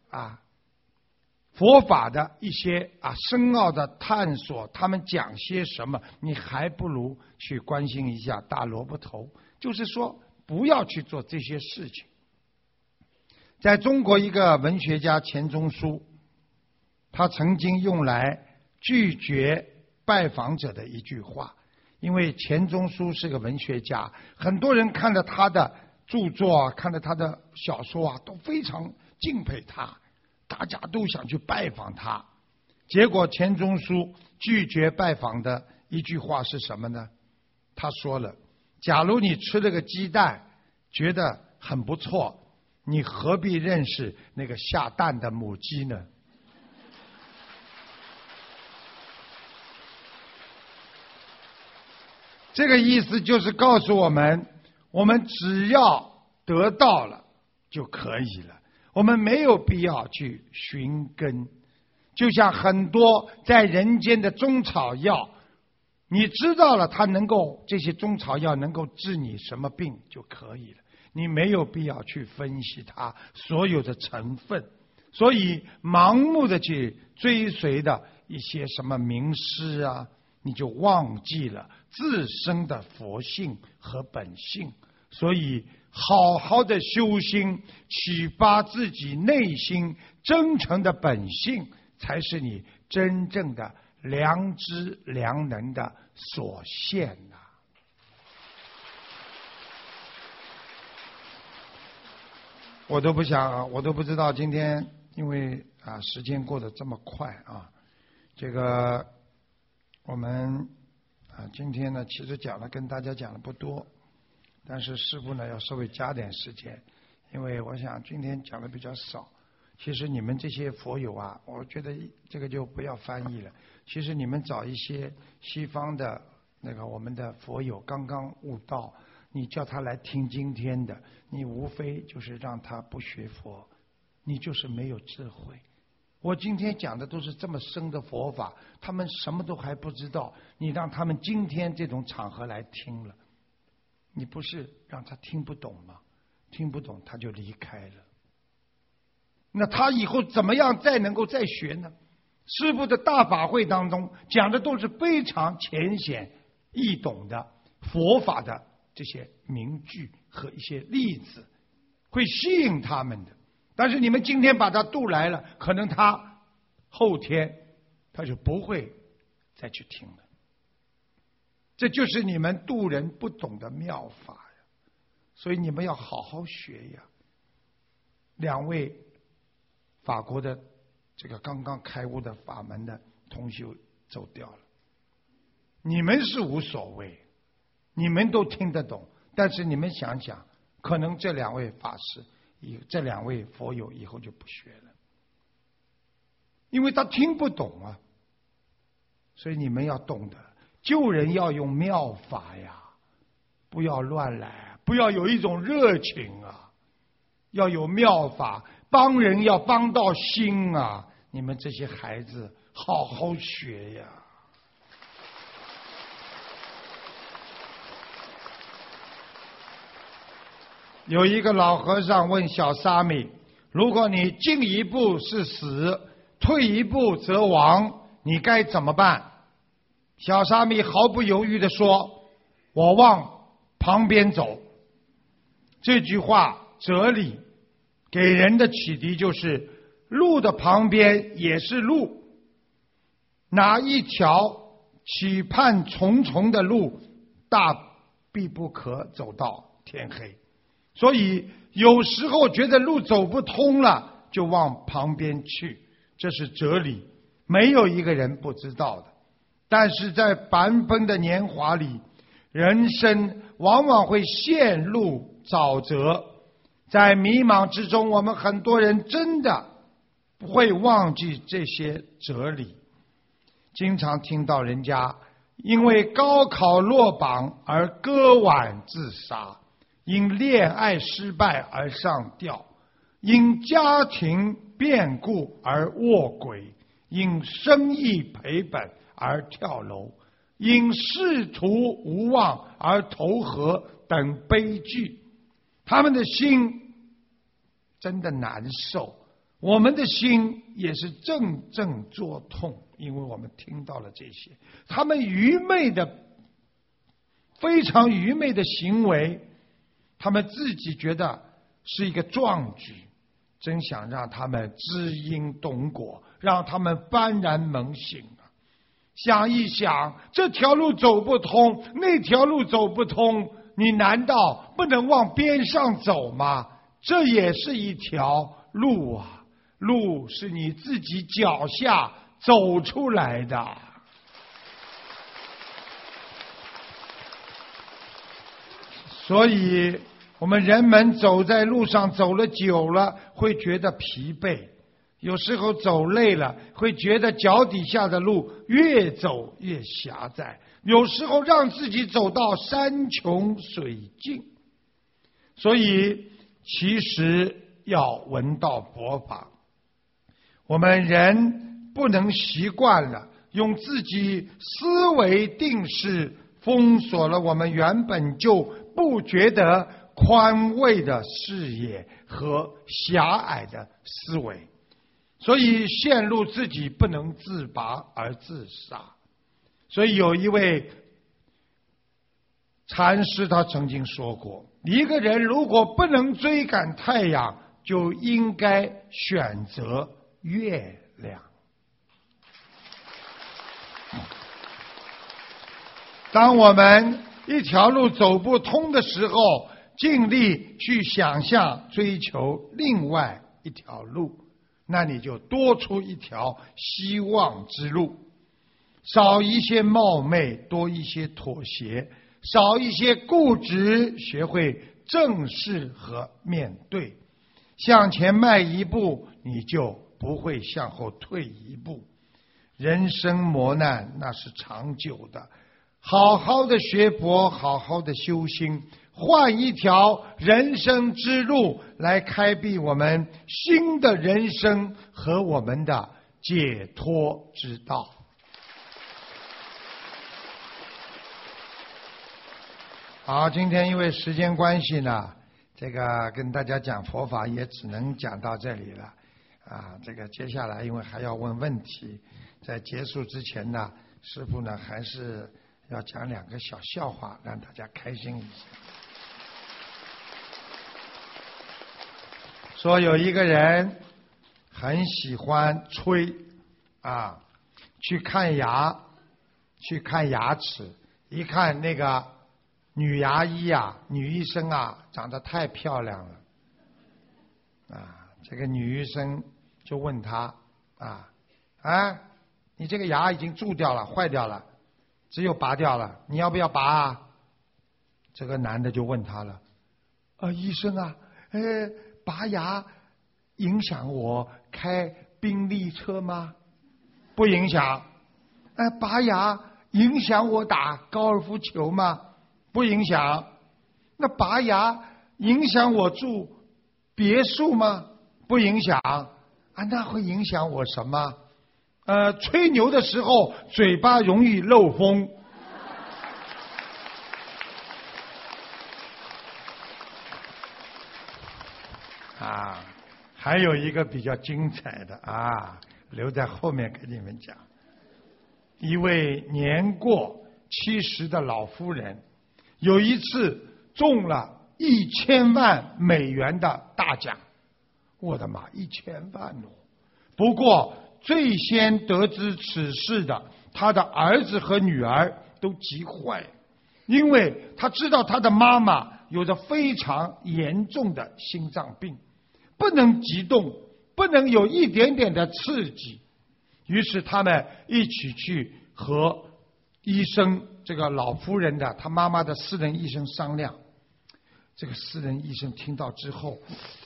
佛法的一些深奥的探索，他们讲些什么，你还不如去关心一下大萝卜头。就是说不要去做这些事情。在中国一个文学家钱钟书，他曾经用来拒绝拜访者的一句话。因为钱钟书是个文学家，很多人看了他的著作，看了他的小说都非常敬佩他，大家都想去拜访他。结果钱钟书拒绝拜访的一句话是什么呢？他说了，假如你吃了个鸡蛋觉得很不错，你何必认识那个下蛋的母鸡呢？这个意思就是告诉我们，我们只要得到了就可以了，我们没有必要去寻根。就像很多在人间的中草药，你知道了它能够，这些中草药能够治你什么病就可以了，你没有必要去分析它所有的成分。所以盲目的去追随的一些什么名师你就忘记了自身的佛性和本性。所以好好的修心，启发自己内心真诚的本性，才是你真正的良知良能的所现我都不知道今天，因为时间过得这么快这个我们今天呢，其实跟大家讲的不多，但是师父呢要稍微加点时间，因为我想今天讲的比较少。其实你们这些佛友我觉得这个就不要翻译了。其实你们找一些西方的我们的佛友刚刚悟道，你叫他来听今天的，你无非就是让他不学佛，你就是没有智慧。我今天讲的都是这么深的佛法，他们什么都还不知道，你让他们今天这种场合来听了，你不是让他听不懂吗？听不懂他就离开了，那他以后怎么样能够再学呢？师父的大法会当中讲的都是非常浅显易懂的佛法的这些名句和一些例子，会吸引他们的。但是你们今天把他渡来了，可能他后天他就不会再去听了。这就是你们渡人不懂的妙法呀，所以你们要好好学呀。两位法国的这个刚刚开悟的法门的同修走掉了，你们是无所谓，你们都听得懂，但是你们想想，可能这两位法师这两位佛友以后就不学了，因为他听不懂所以你们要懂得救人要用妙法呀，不要乱来，不要有一种热情要有妙法，帮人要帮到心你们这些孩子好好学呀。 有一个老和尚问小沙弥，如果你进一步是死，退一步则亡，你该怎么办？小沙弥毫不犹豫地说，我往旁边走。这句话哲理给人的启迪就是，路的旁边也是路，哪一条期盼重重的路，大必不可走到天黑。所以有时候觉得路走不通了，就往旁边去，这是哲理，没有一个人不知道的。但是在凡纷的年华里，人生往往会陷入沼泽，在迷茫之中，我们很多人真的会忘记这些哲理。经常听到人家因为高考落榜而割腕自杀，因恋爱失败而上吊，因家庭变故而卧轨，因生意赔本而跳楼，因仕途无望而投河等悲剧。他们的心真的难受，我们的心也是阵阵作痛，因为我们听到了这些他们非常愚昧的行为，他们自己觉得是一个壮举，真想让他们知因懂果，让他们幡然猛醒啊！想一想，这条路走不通，那条路走不通，你难道不能往边上走吗？这也是一条路啊，路是你自己脚下走出来的。所以我们人们走在路上走了久了，会觉得疲惫，有时候走累了，会觉得脚底下的路越走越狭窄，有时候让自己走到山穷水尽。所以其实要闻道佛法，我们人不能习惯了用自己思维定式封锁了我们原本就不觉得宽慰的视野和狭隘的思维，所以陷入自己不能自拔而自杀。所以有一位禅师他曾经说过，一个人如果不能追赶太阳，就应该选择月亮。当我们一条路走不通的时候，尽力去想象追求另外一条路，那你就多出一条希望之路，少一些冒昧，多一些妥协，少一些固执，学会正视和面对，向前迈一步，你就不会向后退一步。人生磨难那是长久的，好好的学佛，好好的修心，换一条人生之路来开辟我们新的人生和我们的解脱之道。好，今天因为时间关系呢，这个跟大家讲佛法也只能讲到这里了啊。这个接下来因为还要问问题，在结束之前呢，师父呢还是要讲两个小笑话，让大家开心一下。说有一个人很喜欢吹啊，去看牙齿，一看那个女牙医啊，女医生啊，长得太漂亮了啊！这个女医生就问他你这个牙已经蛀掉了，坏掉了，只有拔掉了，你要不要拔啊？这个男的就问他了，医生啊，拔牙影响我开宾利车吗？不影响。拔牙影响我打高尔夫球吗？不影响。那拔牙影响我住别墅吗？不影响。那会影响我什么？吹牛的时候嘴巴容易漏风。 啊，还有一个比较精彩的啊，留在后面给你们讲。一位年过70的老夫人，有一次中了1000万美元的大奖。我的妈，1000万哦！不过最先得知此事的，他的儿子和女儿都急坏了，因为他知道他的妈妈有着非常严重的心脏病，不能激动，不能有一点点的刺激。于是他们一起去和医生，这个老夫人的他妈妈的私人医生商量。这个私人医生听到之后，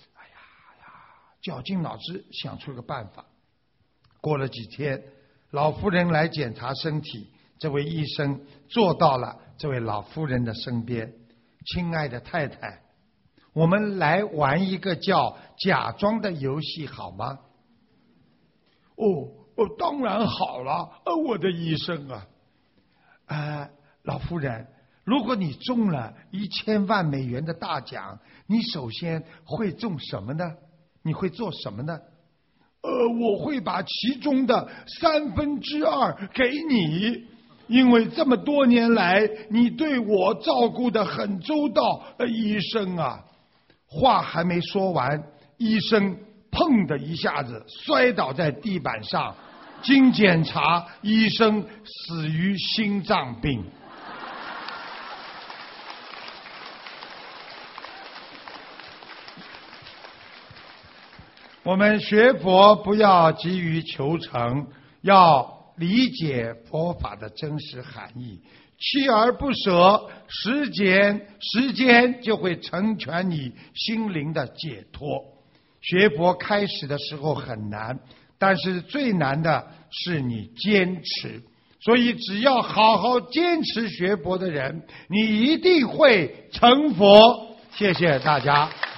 绞尽脑汁想出个办法。过了几天，老夫人来检查身体，这位医生坐到了这位老夫人的身边。亲爱的太太，我们来玩一个叫假装的游戏好吗？当然好了，我的医生啊。老夫人，如果你中了1000万美元的大奖，你首先会中什么呢？你会做什么呢？我会把其中的2/3给你，因为这么多年来你对我照顾得很周到，医生啊。话还没说完，医生砰的一下子摔倒在地板上，经检查，医生死于心脏病。我们学佛不要急于求成，要理解佛法的真实含义，锲而不舍，时间就会成全你心灵的解脱。学佛开始的时候很难，但是最难的是你坚持。所以只要好好坚持学佛的人，你一定会成佛。谢谢大家。